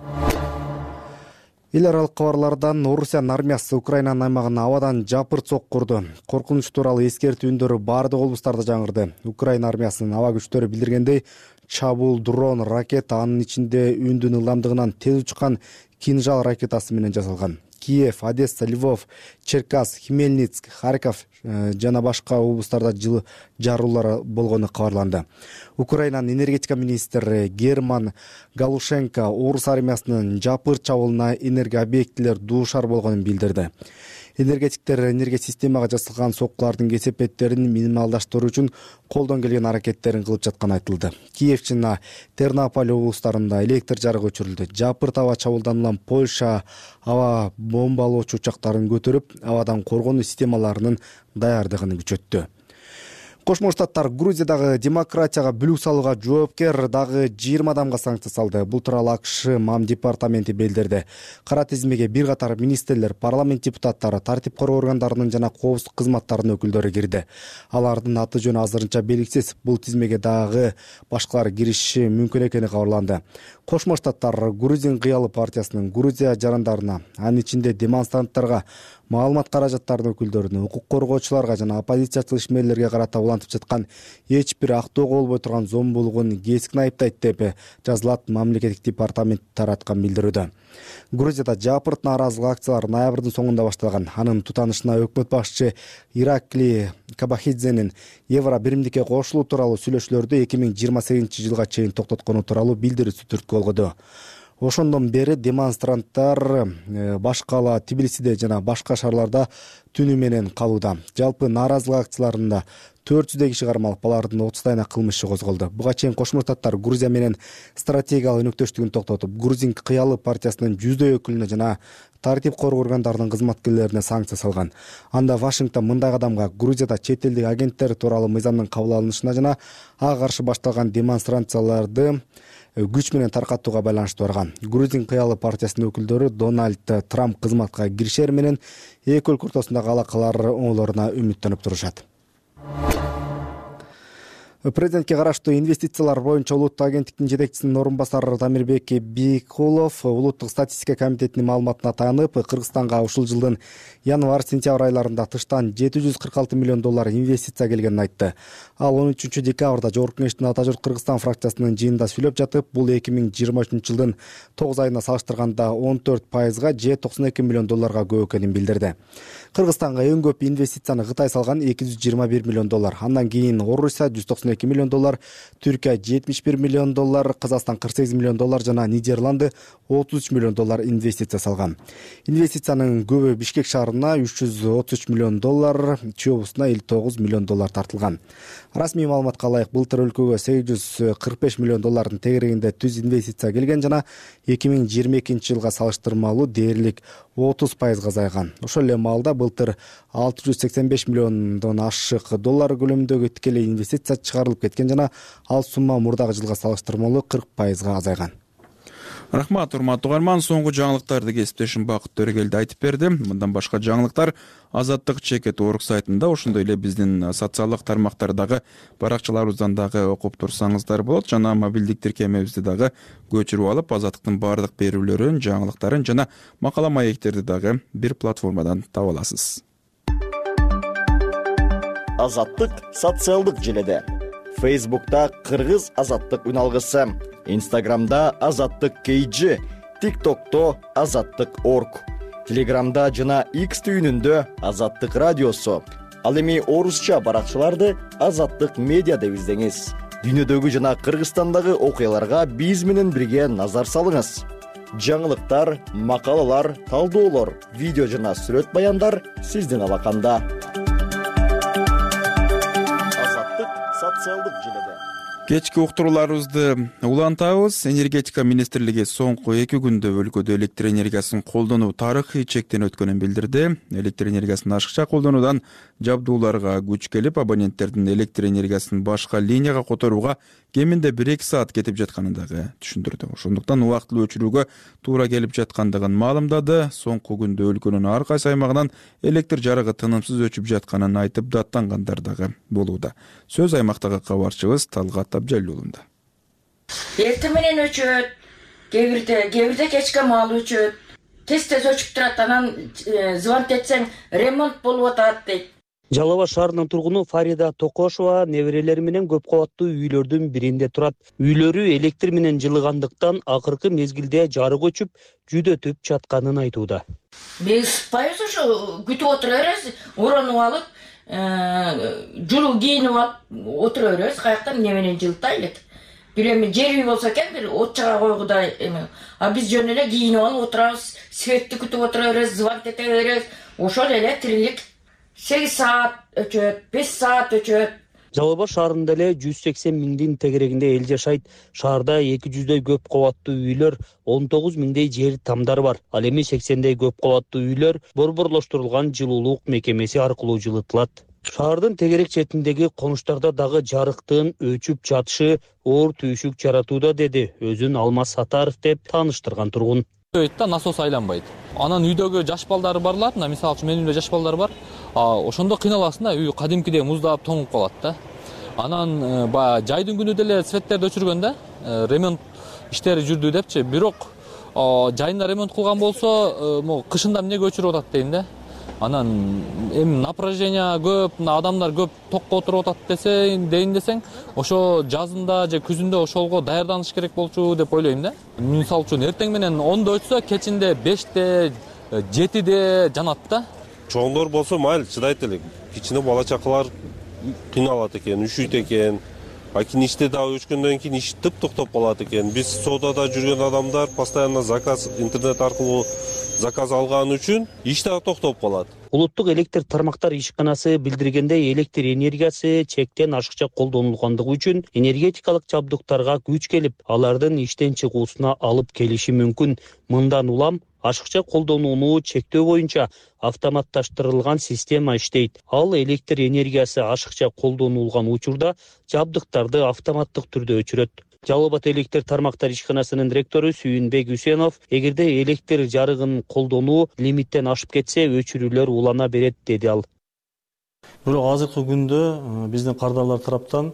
Speaker 1: Эл аралык кабарлардан Орусиянын армиясы Украинанын аймагына абадан жапырт соккурду. Коркунуч тууралуу эскертүү үндөрү бардык облустарда жаңырды. Украина армиясынын аба күчтөрү билдиргендей, чабуул дрон, ракета, анын ичинде үндүн ылдамдыгынан тез учкан кинжал ракетасы менен жасалган. Киев, Одесса, Львов, Черкас, Хмельницк, Харьков жана башка облустарда жылы жаруулар болгону кабарланды. Украинанын энергетика министри Герман Галушенко орус армиясынын жапырт чабуулуна энергия объектилер дуушар болгонун билдирди. Энергетиктер энергия системага жасалган соккулардын кесепеттерин минималдаштыруу үчүн колдон келген аракеттерин кылып жатканы айтылды. Киев жана Тернополь облустарында электр жарыгы өчүрүлдү. Жапырт аба чабуулдан улам Польша аба бомбалоочу учактарын көтөрүп, абадан коргонуу системаларынын даярдыгын күчөттү. Кошмо Штаттар Грузиядагы демократияга бүлүк салууга жоопкер дагы 20 адамга санкция салды. Бул тууралуу АКШ МАМ департаменти билдирди. Кара тизмеге бир катар министрлер, парламент депутаттары, тартип коргоо органдарынын жана коопсуздук кызматтарынын өкүлдөрү кирди. Алардын аты жөнү азырынча белгисиз. Бул тизмеге дагы башкалар кириши мүмкүн экени кабарланды. Кошмо Штаттар Грузин кыялы партиясынын Грузия жарандарына, анын ичинде демонстранттарга, маалымат каражаттарынын өкүлдөрүнө, укук коргоочуларга жана оппозициячыл ишмерлерге карата улантып жаткан эч бир актоого болбой турган зомбулугун кескин айыптайт деп жазылат мамлекеттик департамент тараткан билдирүүдө. Грузияда жапырт нааразылык акциялары ноябрдын соңунда башталган. Анын тутанышына өкмөт башчы Иракли Кабахидзенин евро биримдикке кошулуу тууралуу сүйлөшүүлөрдү 2028 жылга чейин токтоткону тууралуу билдирүүсү түрткү болгоду. Ошондон бери демонстранттар башкала Тбилисиде жана башка шаарларда түнү менен калууда. Жалпы нааразылык акцияларында 400 киши кармалып, алардын 30 кылмышы козголду. Буга чейин Кошмо Штаттар Грузия менен стратегиялык өнөктөштүгүн токтотуп, Грузин кыялы партиясынын 100 өкүлүнө жана тартип коргоо органдарынын кызматкерлерине санкция салган. Анда Вашингтон мындай кадамга Грузияда чет элдик агенттер тууралуу мыйзамдын кабыл алынышына жана ага каршы башталган демонстрацияларды күч менен таркатууга байланыштуу барган. Грузин кыялы партиясынын өкүлдөрү Дональд Трамп кызматка киришер менен эки өлкө ортосундагы алакалар оңолоруна үмүттөнүп турушат. Президентке караштуу инвестициялар боюнча улуттук агенттиктин жетекчисинин орун басары Тамирбек Бийкулов улуттук статистика комитетинин маалыматына таянып, Кыргызстанга ушул жылдын январь-сентябрь айларында тыштан $746 миллион инвестиция келгенин айтты. Ал 13 декабрда Жогорку Кеңештин Ата журт Кыргызстан фракциясынын жыйынында сүйлөп жатып, бул 2023 жылдын 9 айына салыштырганда 14%га же $92 миллион көп экенин билдирди. Кыргызстанга эң көп инвестицияны Кытай салган $221 миллион. Андан кийин Орусия $192 миллион, Түркия $71 миллион, Казакстан $48 миллион жана Нидерланды $33 миллион инвестиция салган. Инвестициянын көбү Бишкек шаарына $333 миллион, Чүй-облусуна $59 миллион тартылган. Расмий маалыматка ылайык, былтыр өлкөгө $845 миллион тегерегинде түз инвестиция келген жана 2022 жылга салыштырмалуу дээрлик 30% азайган. Ошол эле маалда былтыр $685 миллиондон ашык доллар көлөмүндөгү тикелей инвестиция чыгарылып кеткен жана ал сумма мурдагы жылга салыштырмалуу 40% азайган.
Speaker 2: Рахмат, урматтуу угарман. Соңку жаңылыктарды кесиптешим Бакыт Төрөгелди айтып берди. Мындан башка жаңылыктар Азаттык чекет орг сайтында, ошондой эле биздин социалдык тармактардагы баракчаларыбыздан дагы окуп турсаңыздар болот. Жана мобилдик тиркемебизди дагы көчүрүп алып, Азаттыктын баардык берүүлөрүн, жаңылыктарын жана макала маектерди дагы бир платформадан таба аласыз.
Speaker 4: Азаттык социалдык желеде. Facebook'ta Кыргыз Азаттык үналгысы, Instagram'da Азаттык KG, TikTok'ta Азаттык Орг, Telegram'da жана X түйүнүндө Азаттык радиосу. Ал эми орусча баракчаларды Азаттык медиа деп издеңиз. Дүйнөдөгү жана Кыргызстандагы окуяларга биз менен бирге назар салыңыз. Жаңылыктар, макалалар, талдоолор, видео жана сүрөт баяндар сиздин алаканда. Социалдык желеде.
Speaker 2: Кечки уктурууларыбызды улантабыз. Энергетика министрлиги соңку 2 күндө өлкөдө электр энергиясын колдонуу тарыхый чектен өткөнүн билдирди. Электр энергиясын ашыкча колдонуудан жабдууларга күч келип, абоненттердин электр энергиясын башка линияга которууга кеминде 1-2 саат кетип жатканын дагы түшүндүрдү. Ошондуктан убактылуу өчүрүүгө туура келип жаткандыгын маалымдады. Соңку күндө өлкөнүн ар кайсы аймагынан электр жарыгы тынымсыз өчүп жатканын айтып, даттангандар дагы болууда. Сөз аймактагы кабарчыбыз Талгат Абжалуулунда.
Speaker 7: Эртең менен өчөт, кээ бирде кечке маал өчөт. Тез өчүп турат, анан звонок этсең ремонт болуп атат дейт.
Speaker 23: Жалал Абад шаарынын тургуну Фарида Токошова неберелери менен көп кабаттуу үйлөрдүн биринде турат. Үйлөрү электр менен жылыгандыктан акыркы мезгилде жарык өчүп, жүдөтүп жатканын айтууда.
Speaker 7: Биз пайыз ошо күтүп отура беребиз, оронуп алып, жылуу кийинип алып отура беребиз, каяктан эмне менен жылытай элек. Бир эми жер үй болсо экен, бир от жага койгудай эме. А биз жөн эле кийинип алып отурабыз, светти күтүп отура беребиз, звонок эте беребиз. Ошол эле тирилик. 8 саат өчөт, 5 саат өчөт.
Speaker 23: Жалал Абад шаарында эле 180 миңдин тегерегинде эл жашайт. Шаарда 200дөй көп кабаттуу үйлөр, 19 миңдей жер тамдар бар. Ал эми 80дөй көп кабаттуу үйлөр борборлоштурулган жылуулук мекемеси аркылуу жылытылат. Шаардын тегерек четиндеги конуштарда дагы жарыктын өчүп жатышы оор түйшүк жаратууда, деди өзүн Алмаз Сатаров деп тааныштырган тургун.
Speaker 24: Насос айланбайт. Анан үйдөгү жаш балдары барлар, мисалы үчүн менин үйдө жаш балдар бар. Ошондо кыйналасың да, үй кадимкидей муздап тоңуп калат да. Анан баягы жайдын күнү деле светтерди өчүргөндө ремонт иштери жүрдү депчи. Бирок жайында ремонт кылган болсо, кышында эмнеге өчүрүп атат дейм да. Анан эми напряжение көп, адамдар көп токко отуруп атат дейин десең, ошо жазында же күзүндө ошолго даярданыш керек болчу деп ойлойм да. Мисалы үчүн эртең менен 10-да өчсө, кечинде 5-те, 7-де жанат да.
Speaker 25: Чоңдор болсо майыл чыдайт элек. Кичине бала чакалар кыйналат экен, үшүйт экен.
Speaker 5: а кийин иште дагы өчкөндөн кийин иш тып токтоп калат экен. Биз соодада жүргөн адамдар постоянно заказ интернет аркылуу заказ алган үчүн иш дагы токтоп калат.
Speaker 23: Улуттук электр тармактар ишканасы билдиргендей, электр энергиясы чектен ашыкча колдонулгандыгы үчүн энергетикалык жабдыктарга күч келип, алардын иштен чыгуусуна алып келиши мүмкүн. Мындан улам ашыкча колдонууну чектөө боюнча автоматташтырылган система иштейт. Ал электр энергиясы ашыкча колдонулган учурда жабдыктарды автоматтык түрдө өчүрөт. Жалал Абад электр тармактар ишканасынын директору Сүйүнбек Үсенов, эгерде электр жарыгын колдонуу лимиттен ашып кетсе, өчүрүүлөр улана берет, деди ал.
Speaker 6: Бирок азыркы күндө биздин кардарлар тараптан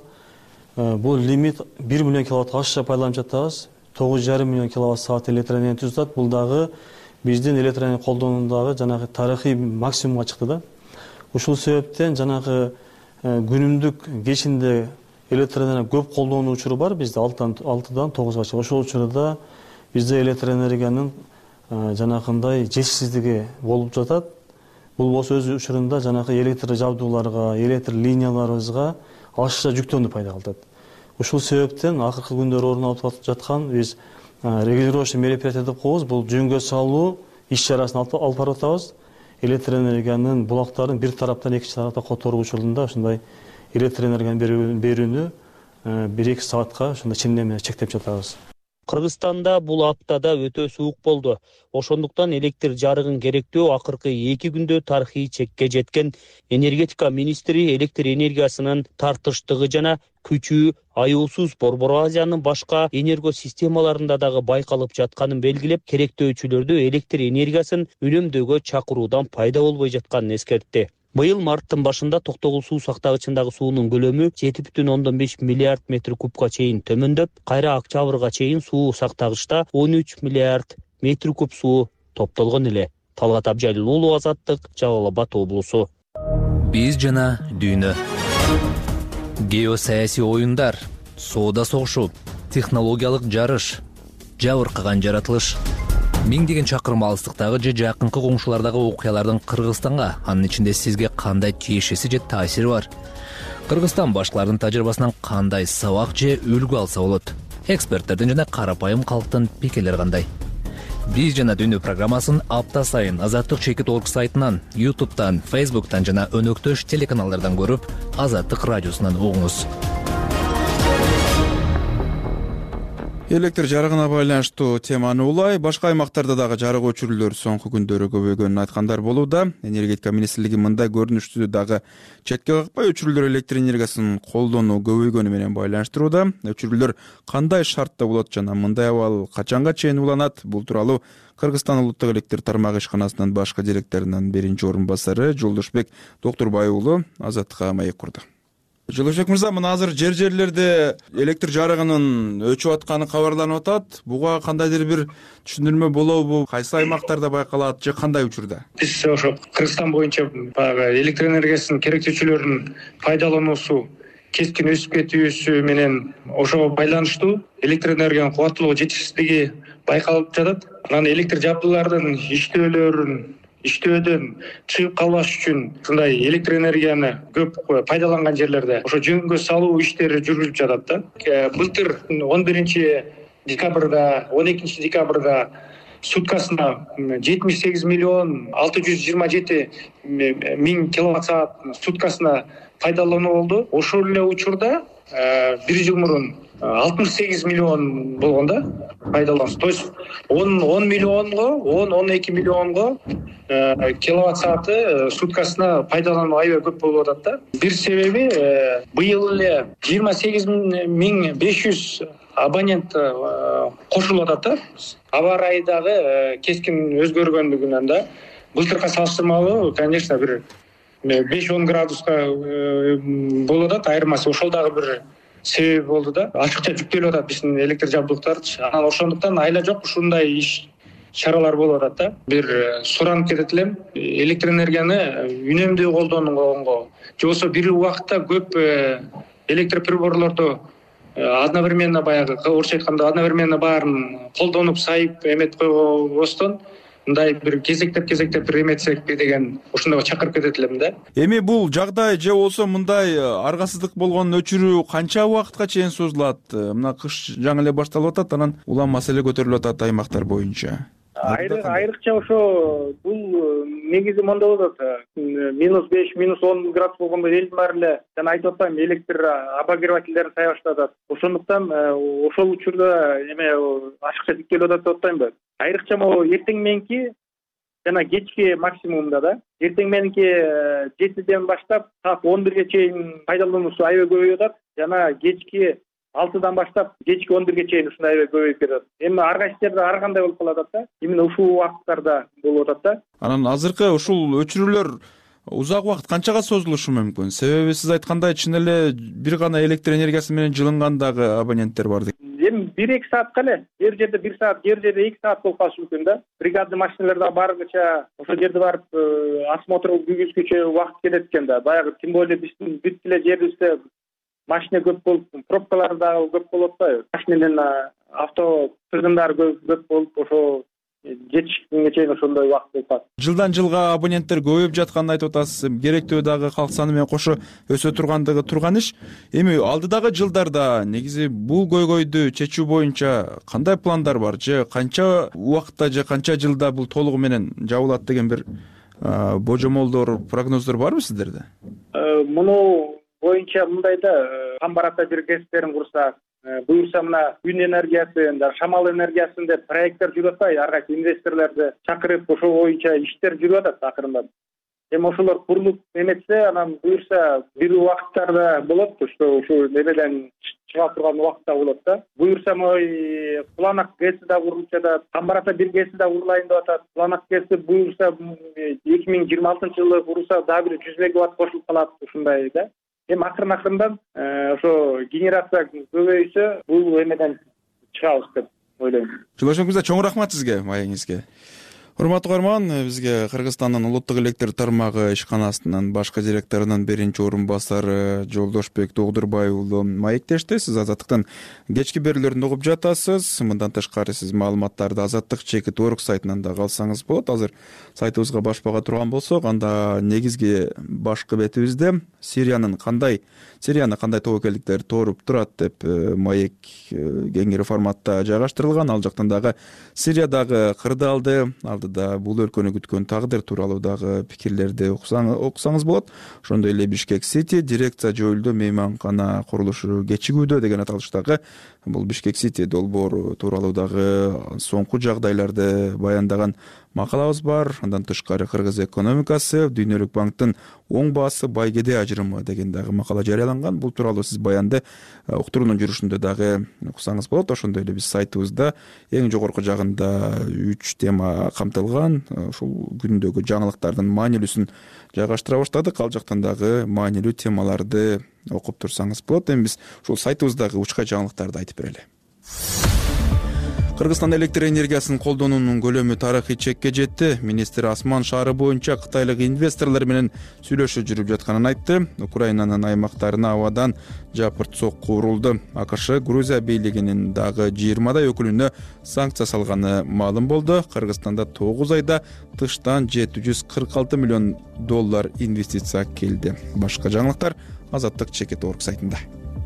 Speaker 6: бул лимит 1 миллион киловаттка ашыкча пайдаланып жатабыз. 9,5 миллион киловатт саат электр энергияны түзөт. Бул дагы биздин электр энергия колдонуудагы жанагы тарыхый максимумга чыкты да. Ушул себептен жанагы күнүмдүк кечинде электр энергия көп колдонуу учуру бар бизде 6-дан 9-га чейин. Ошол учурда бизде электр энергиянын жанагындай жетишсиздиги болуп жатат. Бул болсо өз учурунда жанагы электр жабдууларга, электр линияларыбызга ашыкча жүктөөнү пайда кылат. Ушул себептен акыркы күндөр орун алып жаткан биз регулировочный мероприятие деп коебуз. Бул жөнгө салуу иш чарасын алып барып атабыз. Электр энергиянын булактарын бир тараптан экинчи тарапка которуу учурунда ушундай электр энергиянын берүүнү 1-2 саатка ушундай ченеме менен чектеп жатабыз.
Speaker 23: Кыргызстанда бул аптада өтө суук болду. Ошондуктан электр жарыгын керектөө акыркы 2 күндө тарыхый чекке жеткен. Энергетика министри электр энергиясынын тартыштыгы жана күчү аюусуз Борбор Азиянын башка энерго системаларында дагы байкалып жатканын белгилеп, керектөөчүлөрдү электр энергиясын үнөмдөөгө чакыруудан пайда болбой жатканын эскертти. Быйыл марттын башында Токтогул суу сактагычындагы суунун көлөмү 7,5 миллиард метр кубка чейин төмөндөп, кайра октябрга чейин суу сактагычта 13 миллиард метр куб суу топтолгон эле. Талгат Абжалил уулу, Азаттык, Жалал Абад облусу.
Speaker 8: Биз жана дүйнө. Геосаясий оюндар, соода согушу, технологиялык жарыш, жабыркаган жаратылыш. Миңдеген чакырым алыстыктагы же жакынкы коңшулардагы окуялардын Кыргызстанга, анын ичинде сизге кандай тиешеси же таасири бар? Кыргызстан башкалардын тажрыйбасынан кандай сабак же үлгү алса болот? Эксперттердин жана карапайым калктын пикирлери кандай? Биз жана дүйнө программасын апта сайын Азаттык Чекит.org сайтынан, YouTube'дан, Facebook'тан жана өнөктөш телеканалдардан көрүп, Азаттык радиосунан угуңуз.
Speaker 2: Электр жарыгына байланыштуу теманы улай, башка аймактарда дагы жарык өчүрүүлөр соңку күндөрү көбөйгөнүн айткандар болууда. Энергетика министрлиги мындай көрүнүштү дагы четке какпай өчүрүүлөр электр энергиясын колдонуу көбөйгөнү менен байланыштырууда. Өчүрүүлөр кандай шартта болот жана мындай абал качанга чейин уланат? Бул тууралуу Кыргызстан улуттук электр тармагы ишканасынын башкы директорунун биринчи орун басары Жолдошбек Доктурбай уулу Азаттыкка маек курду. Жолдошбек мырза, мына азыр жерлерде электр жарыгынын өчүп атканы кабарланып атат. Буга кандайдыр бир түшүндүрмө болобу? Кайсы аймактарда байкалат же кандай учурда?
Speaker 18: Биз ошо Кыргызстан боюнча баягы электр энергиясынын керектөөчүлөрүнүн пайдалануусу кескин өсүп кетүүсү менен ошого байланыштуу электр энергиянын кубаттуулугу жетишсиздиги байкалып жатат. Анан электр жабдуулардын иштөөдөн чыгып калбаш үчүн ушундай электр энергияны көп пайдаланган жерлерде ошо жөнгө салуу иштери жүргүзүлүп жатат да. Былтыр 11 декабрда, 12 декабрда суткасына 78 миллион 627 миң киловатт саат суткасына пайдалануу болду. Ошол эле учурда бир жыл мурун 68 миллион болгон да пайдалануу. То есть 10 миллионго, 10-12 миллионго киловатт сааты суткасына пайдалануу аябай көп болуп атат да. Бир себеби быйыл эле 28.500 абонент кошулуп атат да. Аба ырайы дагы кескин өзгөргөндүгүнөн да былтыркы салыштырмалуу, конечно, бир 5-10 градуска болуп атат айырмасы. Ошол дагы бир себеп болду да. Ашыкча жүктөлүп атат биздин электр жабдыктар. Анан ошондуктан айла жок ушундай иш чаралар болуп атат да. Бир суранып кетет элем, электр энергияны үнөмдүү колдонгонго же болбосо бир убакытта көп электр приборлорду одновременно баягы орусча айтканда одновременно баарын колдонуп сайып эметип койбостон мындай бир кезектеп бир эметсекпи деген ушундайга чакырып кетет элем да.
Speaker 2: Эми бул жагдай же болбосо мындай аргасыздык болгонун өчүрүү канча убакытка чейин созулат? Мына кыш жаңы эле башталып атат, анан улам маселе көтөрүлүп атат аймактар боюнча.
Speaker 18: Айрыкча ошо бул негизи мондой болот. -5, -10 градус болгондо элдин баары эле жана айтып атпаймынбы, электр обогревательдерин сая баштатат. Ошондуктан ошол учурда эме ашыкча тиктелип атат деп атпаймынбы. Айрыкча могу эртең мененки жана кечки максимумда да. Эртең мененки 7ден баштап саат 11ге чейин пайдалануусу аябай көбөйүп атат жана кечки 6дан баштап кечки 11ге чейин ушундай аябай көбөйүп кетет. Эми ар кайсы жерде ар кандай болуп калып атат да. Именно ушул убакыттарда болуп атат да.
Speaker 2: Анан азыркы ушул өчүрүүлөр узак убакыт канчага созулушу мүмкүн? Себеби сиз айткандай чын эле бир гана электр энергиясы менен жылынган дагы абоненттер бар.
Speaker 18: Эми 1-2 саатка эле, бир жерде 1 саат, бир жерде 2 саат болуп калышы мүмкүн да. Бригадный машиналар да баргыча ошол жерде барып осмотр жүргүзгүчө убакыт кетет экен да. Баягы тем более биздин бүт эле жерибизде машина көп болуп, пробкалар дагы көп болуп атпайбы? Машинанын авто тыгындары көп болуп, ошо жетишкенге чейин ошондой убакыт болуп калат.
Speaker 2: Жылдан жылга абоненттер көбөйүп жатканын айтып атасыз. Керектөө дагы калк саны менен кошо өсө тургандыгы турган иш. Эми алдыдагы жылдарда негизи бул көйгөйдү чечүү боюнча кандай пландар бар? Же канча убакытта же канча жылда бул толугу менен жабылат деген бир божомолдор, прогноздор барбы сиздерде?
Speaker 18: Муну боюнча мындай да, Камбарата бир ГЭСтерин курсак, буюрса мына күн энергиясын, шамал энергиясын деп проекттер жүрүп атпайбы? Ар кайсы инвесторлорду чакырып, ошол боюнча иштер жүрүп атат акырындап. Эми ошолор курулуп эметсе, анан буюрса бир убакыттарда болот, ошо немеден чыга турган убакытта болот да. Буюрса мой Куланак ГЭСи да курулуп жатат, Камбарата бир ГЭСи да курулайын деп атат. Куланак ГЭСи буюрса 2026-жылы курулса дагы бир 100 мегаватт кошулуп калат, ушундай да. Эми акырын-акырындан ошо генерация көбөйсө, бул эмеден чыгабыз деп ойлойм.
Speaker 2: Жолдошуңузга чоң рахмат сизге, маегиңизге. Урматтуу көрөрман, бизге Кыргызстандын улуттук электр тармагы ишканасынын башкы директорунун биринчи орун басары Жолдошбек Догдурбай уулу маектешти. Сиз Азаттыктын кечки берүүлөрүн угуп жатасыз. Мындан тышкары сиз маалыматтарды Азаттык.org сайтынан да алсаңыз болот. Азыр сайтыбызга баш бага турган болсок, анда негизги башкы бетибизде Сирияны кандай тобокелдиктер торуп турат деп маек кеңири форматта жайгаштырылган. Ал жактан дагы Сириядагы кырдаалды, алдыда бул өлкөнү күткөн тагдыр тууралуу дагы пикирлерди окусаңыз болот. Ошондой эле Бишкек Сити дирекция жойулду, мейманкана курулушу кечигүүдө деген аталыштагы бул Бишкек Сити долбоор тууралуу дагы соңку жагдайларды баяндаган макалабыз бар. Андан тышкары Кыргыз экономикасы, Дүйнөлүк банктын оң баасы байгеде ажырымы деген дагы макала жарыяланган. Бул тууралуу сиз баянды уктуруунун жүрүшүндө дагы окусаңыз болот. Ошондой эле биз сайтыбызда эң жогорку жагында 3 тема камтылган. Ушул күндөгү жаңылыктардын маанилүүсүн жайгаштыра баштадык. Ал жактан дагы маанилүү темаларды окуп турсаңыз болот. Эми биз ушул сайтыбыздагы учкай жаңылыктарды айтып берели. Кыргызстанда электр энергиясын колдонуунун көлөмү тарыхый чекке жетти. Министр Асман шаары боюнча кытайлык инвесторлор менен сүйлөшүү жүрүп жатканын айтты. Украинанын аймактарына абадан жапырт сокку урулду. АКШ Грузия бийлигинин дагы 20 өкүлүнө санкция салганы маалым болду. Кыргызстанда 9 айда тыштан $746 миллион инвестиция келди. Башка жаңылыктар Азаттык.org сайтында.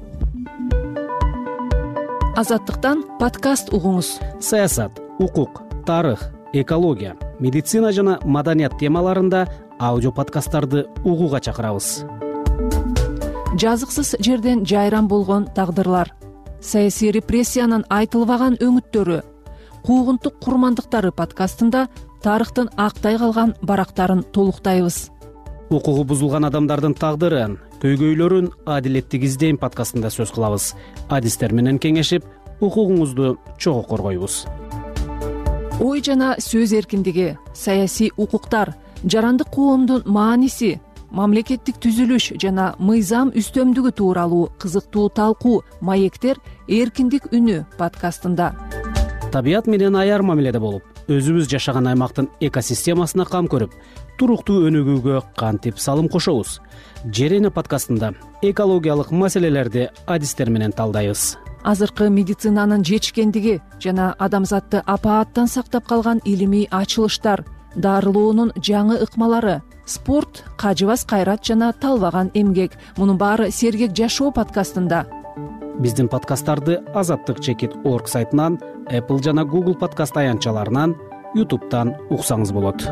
Speaker 11: Азаттыктан подкаст угуңуз.
Speaker 12: Саясат, укук, тарых, экология, медицина жана маданият темаларында аудио подкасттарды угууга чакырабыз.
Speaker 11: Жазыксыз жерден жайран болгон тагдырлар, саясий репрессиянын айтылбаган өңүттөрү, куугунтук курмандыктары подкастында тарыхтын актай калган барактарын толуктайбыз.
Speaker 12: Укугу бузулган адамдардын тагдырын, көйгөйлөрүн адилеттик издейм подкастында сөз кылабыз. Адистер менен кеңешип, укугуңузду чогуу коргойбуз.
Speaker 11: Ой жана сөз эркиндиги, саясий укуктар, жарандык коомдун мааниси, мамлекеттик түзүлүш жана мыйзам үстөмдүгү тууралуу кызыктуу талкуу маектер эркиндик үнү подкастында.
Speaker 12: Табият менен аяр мамиледе болуп, өзүбүз жашаган аймактын экосистемасына кам көрүп, туруктуу өнүгүүгө кантип салым кошобуз? Жерене подкастында экологиялык маселелерди адистер менен талдайбыз.
Speaker 11: азыркы медицинанын жетишкендиги жана адамзатты апааттан сактап калган илимий ачылыштар, дарылоонун жаңы ыкмалары, спорт, кажыбас кайрат жана талбаган эмгек. Мунун баары Сергек жашоо подкастында.
Speaker 12: Биздин подкасттарды azattik.org сайтынан, Apple жана Google подкаст аянтчаларынан, YouTube'дан уксаңыз болот.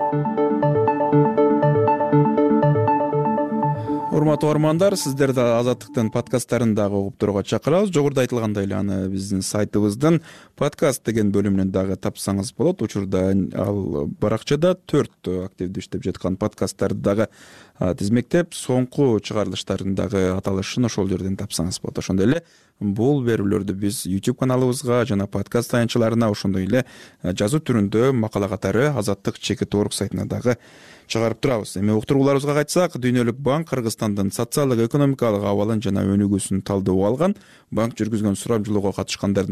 Speaker 2: Урматтуу угармандар, сиздерди Азаттыктын подкасттарын дагы угуп турууга чакырабыз. Жогоруда айтылгандай эле аны биздин сайтыбыздын подкаст деген бөлүмүнөн дагы тапсаңыз болот. Учурда ал баракчада 4 активдүү иштеп жаткан подкасттарды дагы тизмектеп, соңку чыгарылыштардын дагы аталышын ошол жерден тапсаңыз болот. Ошондой эле бул берүүлөрдү биз YouTube каналыбызга жана подкаст аянтчаларына, ошондой эле жазуу түрүндө макала катары azattik.org сайтына дагы чыгарып турабыз. Эми уктурууларыбызга кайтсак, Дүйнөлүк банк Кыргызстандын социалдык экономикалык абалын жана өнүгүүсүн талдөөгө алган. Банк жүргүзгөн сурамжылоого катышкандардын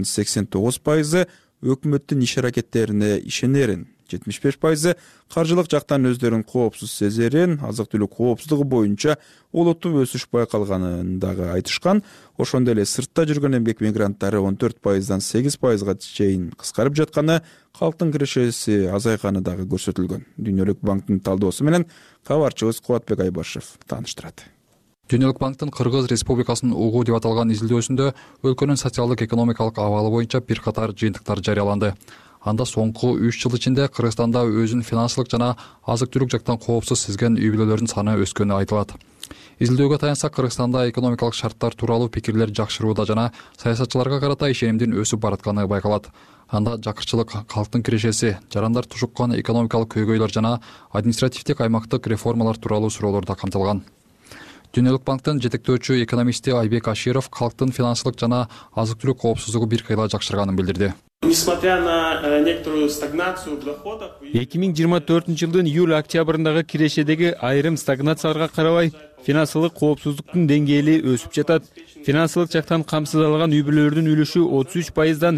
Speaker 2: 89% өкмөттүн иш аракеттерине ишенерин, 75% каржылык жактан өздөрүн коопсуз сезерин, азык-түлүк коопсуздугу боюнча олуттуу өсүш байкалганын дагы айтышкан. Ошондой эле сыртта жүргөн эмгек мигранттары 14%дан 8%га чейин кыскарып жатканы, калктын кирешеси азайганы дагы көрсөтүлгөн. Дүйнөлүк банктын талдоосу менен кабарчыбыз Кубатбек Айбашев тааныштырат.
Speaker 20: Дүйнөлүк банктын Кыргыз Республикасынын угу деп аталган изилдөөсүндө өлкөнүн социалдык экономикалык абалы боюнча бир катар жыйынтыктар жарыяланды. Анда соңку 3 жыл ичинде Кыргызстанда өзүн финансылык жана азык-түлүк жактан коопсуз сезген үй бүлөлөрдүн саны өскөнү айтылат. Изилдөөгө таянсак, Кыргызстанда экономикалык шарттар тууралуу пикирлер жакшырууда жана саясатчыларга карата ишенимдин өсүп баратканы байкалат. Анда жакырчылык, калктын кирешеси, жарандар тушуккан экономикалык көйгөйлөр жана административдик аймактык реформалар тууралуу суроолор да камтылган. Дүйнөлүк банктын жетектөөчү экономисти Айбек Аширов калктын финансылык жана азык-түлүк коопсуздугу бир кыйла жакшырганын билдирди.
Speaker 10: Несмотря на некоторую стагнацию в доходах,
Speaker 17: 2024 жылдын июль-октябрындагы кирешедеги айрым стагнацияларга карабай, финансылык коопсуздуктун деңгээли өсүп жатат. Финансылык жактан камсыз алган үй бүлөлөрдүн үлүшү 33%дан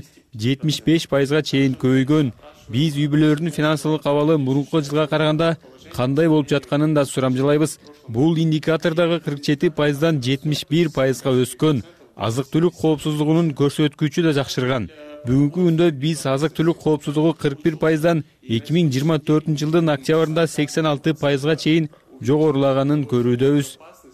Speaker 17: 75%га чейин көбөйгөн. Биз үй бүлөлөрдүн финансылык абалы мурунку жылга караганда кандай болуп жатканын да сурамжылайбыз. Бул индикатордагы 47%дан 71%га өскөн. Азык-түлүк коопсуздугунун көрсөткүчү да жакшырган. Бүгүнкү күндө биз азык-түлүк коопсуздугу 41%дан 2024 жылдын октябрында 86%га чейин жогорулаганын көрүүдөбүз.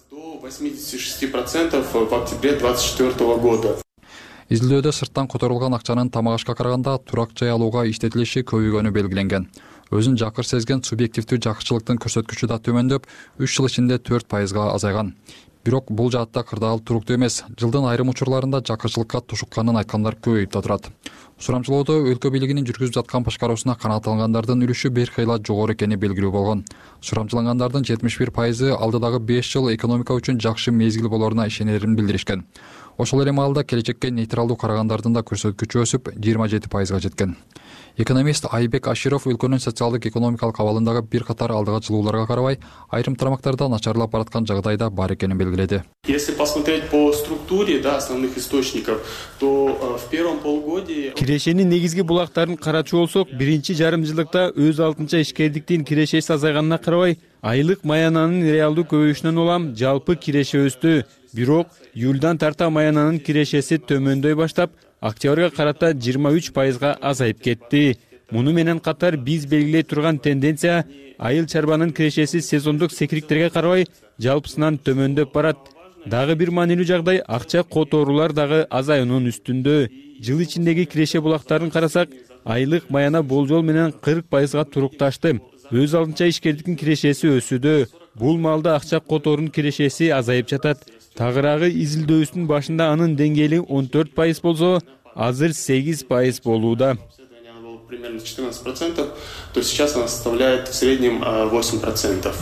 Speaker 10: 86% в октябре 2024 года.
Speaker 20: Изилдөөдө сырттан которулган акчанын тамак ашка караганда турак жай алууга иштетилиши көбөйгөнү белгиленген. Өзүн жакыр сезген субъективдүү жакырчылыктын көрсөткүчү да төмөндөп, 3 жыл ичинде 4%га азайган. Бирок бул жаатта кырдаал туруктуу эмес. Жылдын айрым учурларында жакырчылыкка тушукканын айткандар көбөйүп да турат. Сурамжылоодо өлкө бийлигинин жүргүзүп жаткан башкаруусуна канаат алгандардын үлүшү бир кыйла жогору экени белгилүү болгон. Сурамжылангандардын 71% алдыдагы 5 жыл экономика үчүн жакшы мезгил болоруна ишенерин билдиришкен. Ошол эле маалда келечекке нейтралдуу карагандардын да көрсөткүчү өсүп 27%га жеткен. Экономист Айбек Аширов өлкөнүн социалдык экономикалык абалындагы бир катар алдыга жылууларга карабай, айрым тармактарда начарлап бараткан жагдайда бар экенин белгиледи.
Speaker 10: Если посмотреть по структуре, основных источников, то в первом полугодии
Speaker 17: кирешенин негизги булактарын карачу болсок, биринчи жарым жылдыкта өз алтынча ишкердиктин кирешеси азайганына карабай, айлык маянанын реалдуу көбөйүшүнөн улам жалпы киреше өстү. Бирок июлдан тарта маянанын кирешеси төмөндөй баштап, октябрга карата 23%га азайып кетти. Муну менен катар биз белгилей турган тенденция айыл чарбанын кирешеси сезондук секириктерге карабай жалпысынан төмөндөп барат. Дагы бир маанилүү жагдай акча которуулар дагы азаюунун үстүндө. Жыл ичиндеги киреше булактарын карасак, айлык маяна болжол менен 40%га турукташты. Өз алдынча ишкердиктин кирешеси өсүүдө. Бул маалда акча которунун кирешеси азайып жатат. Тагыраагы изилдөөсүнүн башында анын деңгээли 14% болсо, азыр 8% болууда.
Speaker 10: Примерно 14%, то сейчас она составляет в среднем 8%.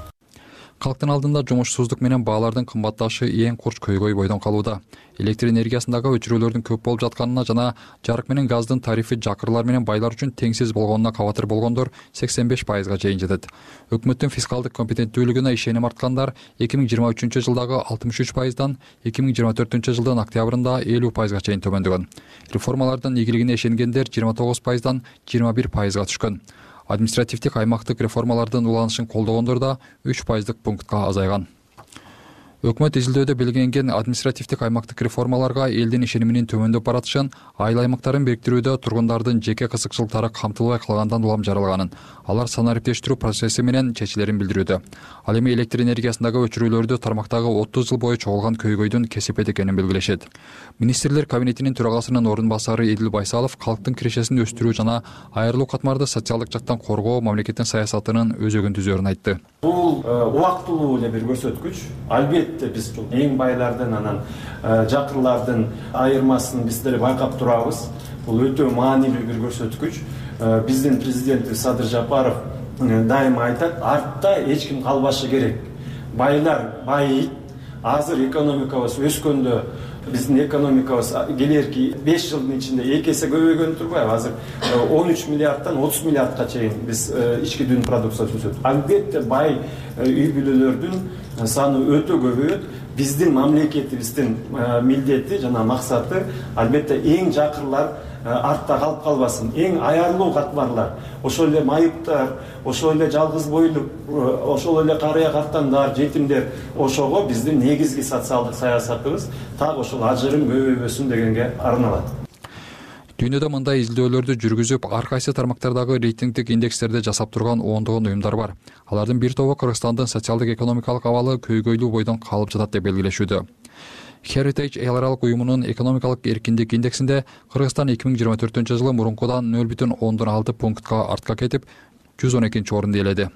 Speaker 20: Калктын алдында жумушсуздук менен баалардын кымбатташы эң курч көйгөй бойдон калууда. Электр энергиясындагы өчүрүүлөрдүн көп болуп жатканына жана жарык менен газдын тарифи жакырлар менен байлар үчүн теңсиз болгонуна кабатыр болгондор 85%га чейин жетет. Өкмөттүн фискалдык компетенттүүлүгүнө ишеним арткандар 2023 жылдагы 63%дан 2024 жылдын октябрында 50%га чейин төмөндөгөн. Реформалардын ийгилигине ишенгендер 29%дан 21%га түшкөн. Административдик аймактык реформалардын уланышын колдогондор да 3% пунктка азайган. Өкмөт изилдөөдө белгиленген административдик аймактык реформаларга элдин ишениминин төмөндөп баратышын, айыл аймактарын бириктирүүдө тургундардын жеке кызыкчылыктары камтылбай калгандан улам жаралганын, алар санариптештирүү процесси менен чечилерин билдирүүдө. Ал эми электр энергиясындагы өчүрүүлөрдү тармактагы 30 жыл бою чогулган көйгөйдүн кесепет экенин белгилешет. Министрлер кабинетинин төрагасынын орун басары Эдил Байсалов калктын кирешесин өстүрүү жана айрылуу катмарды социалдык жактан коргоо мамлекеттин саясатынын өзөгүн түзөөрүн айтты.
Speaker 9: Бул убактылуу эле бир көрсөткүч. Албетте биз эң байлардын анан жакырлардын айырмасын биз деле байкап турабыз. Бул өтө маанилүү бир көрсөткүч. Биздин президентибиз Садыр Жапаров дайыма айтат, артта эч ким калбашы керек. Байлар байыйт. Азыр экономикабыз өскөндө биздин экономикабыз келерки 5 жылдын ичинде 2 эсе көбөйгөн турбайбы? Азыр 13 миллиардтан 30 миллиардка чейин биз ички дүн продукциясы өсөт. Албетте бай үй бүлөлөрдүн саны өтө көбөйөт. Биздин мамлекетибиздин милдети жана максаты албетте эң жакырлар артта калып калбасын. Эң аярлуу катмарлар, ошол эле майыптар, ошол эле жалгыз бойлуу, ошол эле карыя картандар, жетимдер, ошого биздин негизги социалдык саясатыбыз так ошол ажырым көбөйбөсүн дегенге арналат.
Speaker 20: Дүйнөдө мындай изилдөөлөрдү жүргүзүп, ар кайсы тармактардагы рейтингдик индекстерди жасап турган ондогон уюмдар бар. Алардын бир тобу Кыргызстандын социалдык экономикалык абалы көйгөйлүү бойдон калып жатат деп белгилешүүдө. Heritage эл аралык уюмунун экономикалык эркиндик индексинде Кыргызстан 2024-жылы мурункудан 0,6 пунктка артка кетип, 112 орунду ээледи.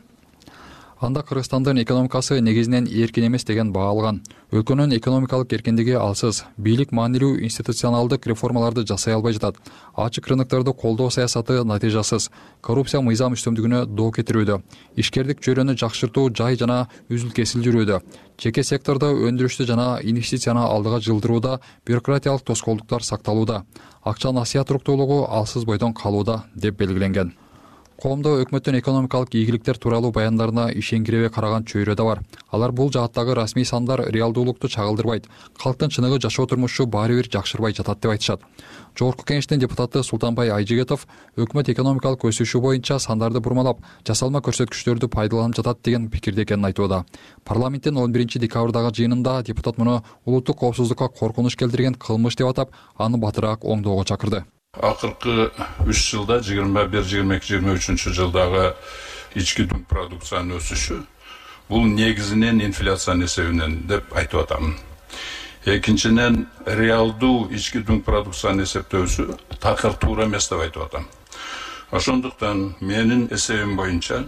Speaker 20: Анда Кыргызстандын экономикасы негизинен эркин эмес деген баа алган. Өлкөнүн экономикалык эркиндиги алсыз, бийлик маанилүү институционалдык реформаларды жасай албай жатат. Ачык рынокторду колдоо саясаты натыйжасыз, коррупция мыйзам үстөмдүгүнө доо кетирүүдө, ишкердик чөйрөнү жакшыртуу жай жана үзүл кесил жүрүүдө, жеке сектордо өндүрүштү жана инвестицияны алдыга жылдырууда бюрократиялык тоскоолдуктар сакталууда, акча насыят уруктуулугу алсыз бойдон калууда деп белгиленген. Коомдо өкмөттүн экономикалык ийгиликтер тууралуу баяндарына ишенгиребей караган чөйрө да бар. Алар бул жааттагы расмий сандар реалдуулукту чагылдырбайт, калктын чыныгы жашоо турмушу баары бир жакшырбай жатат деп айтышат. Жогорку кеңештин депутаты Султанбай Айжигетов өкмөт экономикалык өсүшү боюнча сандарды бурмалап, жасалма көрсөткүчтөрдү пайдаланып жатат деген пикирде экенин айтууда. Парламенттин 11-декабрдагы жыйынында депутат муну улуттук коопсуздукка коркунуч келтирген кылмыш деп атап, аны батыраак оңдоого чакырды.
Speaker 13: Акыркы 3 жылда 21, 22, 23 жылдагы ички дүң продукциянын өсүшү бул негизинен инфляциянын эсебинен деп айтып атам. Экинчиден реалдуу ички дүң продукциянын эсептөөсү такыр туура эмес деп айтып атам. Ошондуктан менин эсебим боюнча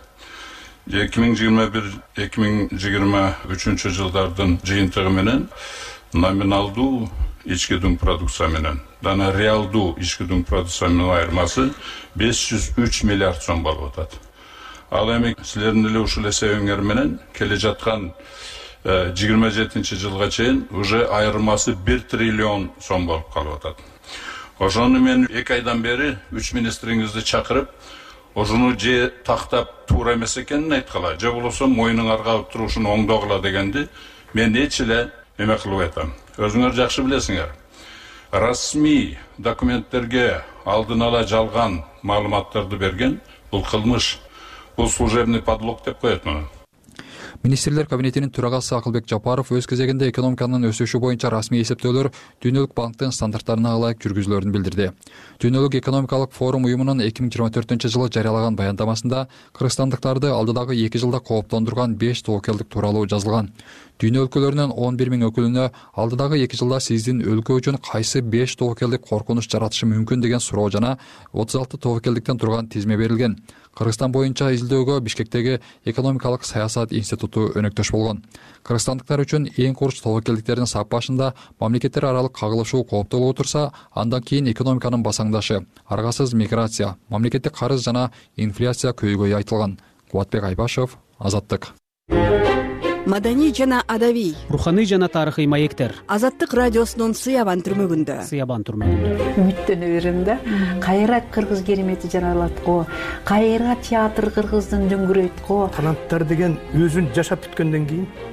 Speaker 13: 2021-2023 жылдардын жыйынтыгы менен номиналдуу ички дүң продукция менен жана реалдуу ички дүң продукция менен айырмасы 503 миллиард сом болуп атат. Ал эми силердин эле ушул эсебиңер менен келе жаткан 27 жылга чейин уже айырмасы 1 триллион сом болуп калып атат. Ошону мен 2 айдан бери 3 министриңизди чакырып, ошону же тактап туура эмес экенин айткыла, же болбосо мойнуң аргап турушун оңдогула дегенди мен эч эле эме кылып айтам. Өзүңөр жакшы билесиңер. Расмий документтерге алдын ала жалган маалыматтарды берген бул кылмыш. Бул служебный подлог деп коет муну.
Speaker 20: Министрлер кабинетинин төрагасы Акылбек Жапаров өз кезегинде экономиканын өсүшү боюнча расмий эсептөөлөр Дүйнөлүк банктын стандарттарына ылайык жүргүзүлөрүн билдирди. Дүйнөлүк экономикалык форум уюмунун 2024-жылы жарыялаган баяндамасында кыргызстандыктарды алдыдагы 2 жылда кооптондурган 5 тобокелдик тууралуу жазылган. Дүйнө өлкөлөрүнүн 11 000 өкүлүнө алдыдагы 2 жылда сиздин өлкө үчүн кайсы 5 тобокелдик коркунуч жаратышы мүмкүн деген суроо жана 36 тобокелдиктен турган тизме берилген. Кыргызстан боюнча изилдөөгө Бишкектеги экономикалык саясат институту өнөктөш болгон. Кыргызстандыктар үчүн эң курч тобокелдиктердин сап башында мамлекеттер аралык кагылышуу кооптолугу турса, андан кийин экономиканын басаңдашы, аргасыз миграция, мамлекеттик карыз жана инфляция көйгөйү айтылган. Кубатбек Айбашев, Азаттык.
Speaker 14: Маданий жана адабий,
Speaker 12: руханий жана тарыхый маектер.
Speaker 14: Азаттык радиосунун Сыябан түрмөгүндө.
Speaker 16: Үмүттөнө берем да. Кайра кыргыз керемети жаралат го. Кайра театр кыргыздын дөңгүрөйт го.
Speaker 19: Таланттар деген өзүн жашап бүткөндөн кийин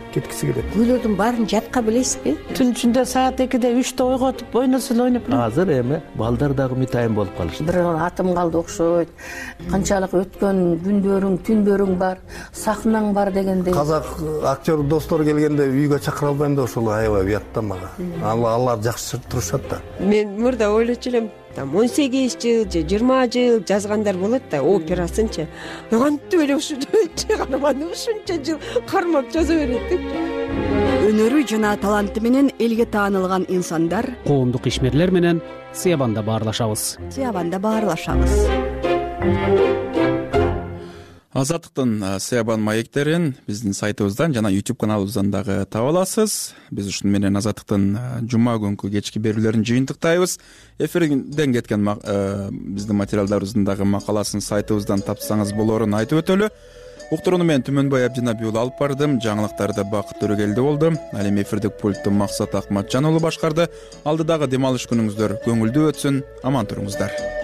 Speaker 3: кеткиси келет.
Speaker 15: Гүйлөрдүн баарын жатка билесизби?
Speaker 21: Түн ичинде саат 2-де 3-те ойготуп ойносо эле ойноп элем.
Speaker 23: Азыр эми балдар дагы мытайын болуп калышты.
Speaker 15: Бир атым калды окшойт. Канчалык өткөн күндөрүң, түндөрүң бар, сахнаң бар дегендей.
Speaker 3: Казак актер достор келгенде үйгө чакыра албайм да ошол аябай уят да мага. Алар жакшы турушат да.
Speaker 22: Мен мурда ойлочу элем, 18 жыл же 20 жыл жазгандар болот да, операсынчы. Кантип эле ушу чыгарманы ушунча жыл кармап жаза берет деп.
Speaker 14: Өнөрү жана таланты менен элге таанылган инсандар
Speaker 12: коомдук ишмерлер менен Сыябанда баарлашабыз.
Speaker 2: Азаттыктын Сыябан маектерин биздин сайтыбыздан жана YouTube каналыбыздан дагы таба аласыз. Биз ушун менен Азаттыктын жума күнкү кечки берүүлөрүн жыйынтыктайбыз. Эфирден кеткен биздин материалдарыбыздын дагы макаласын сайтыбыздан тапсаңыз болорун айтып өтөлү. Уктурууну мен Түмөнбай Абдинабий уулу алып бардым. Жаңылыктарды Бакыт Төрөгелди болду. Ал эми эфирдик пультту Максат Акматжан уулу башкарды. Алдыдагы дем алыш күнүңүздөр көңүлдүү өтсүн. Аман туруңуздар.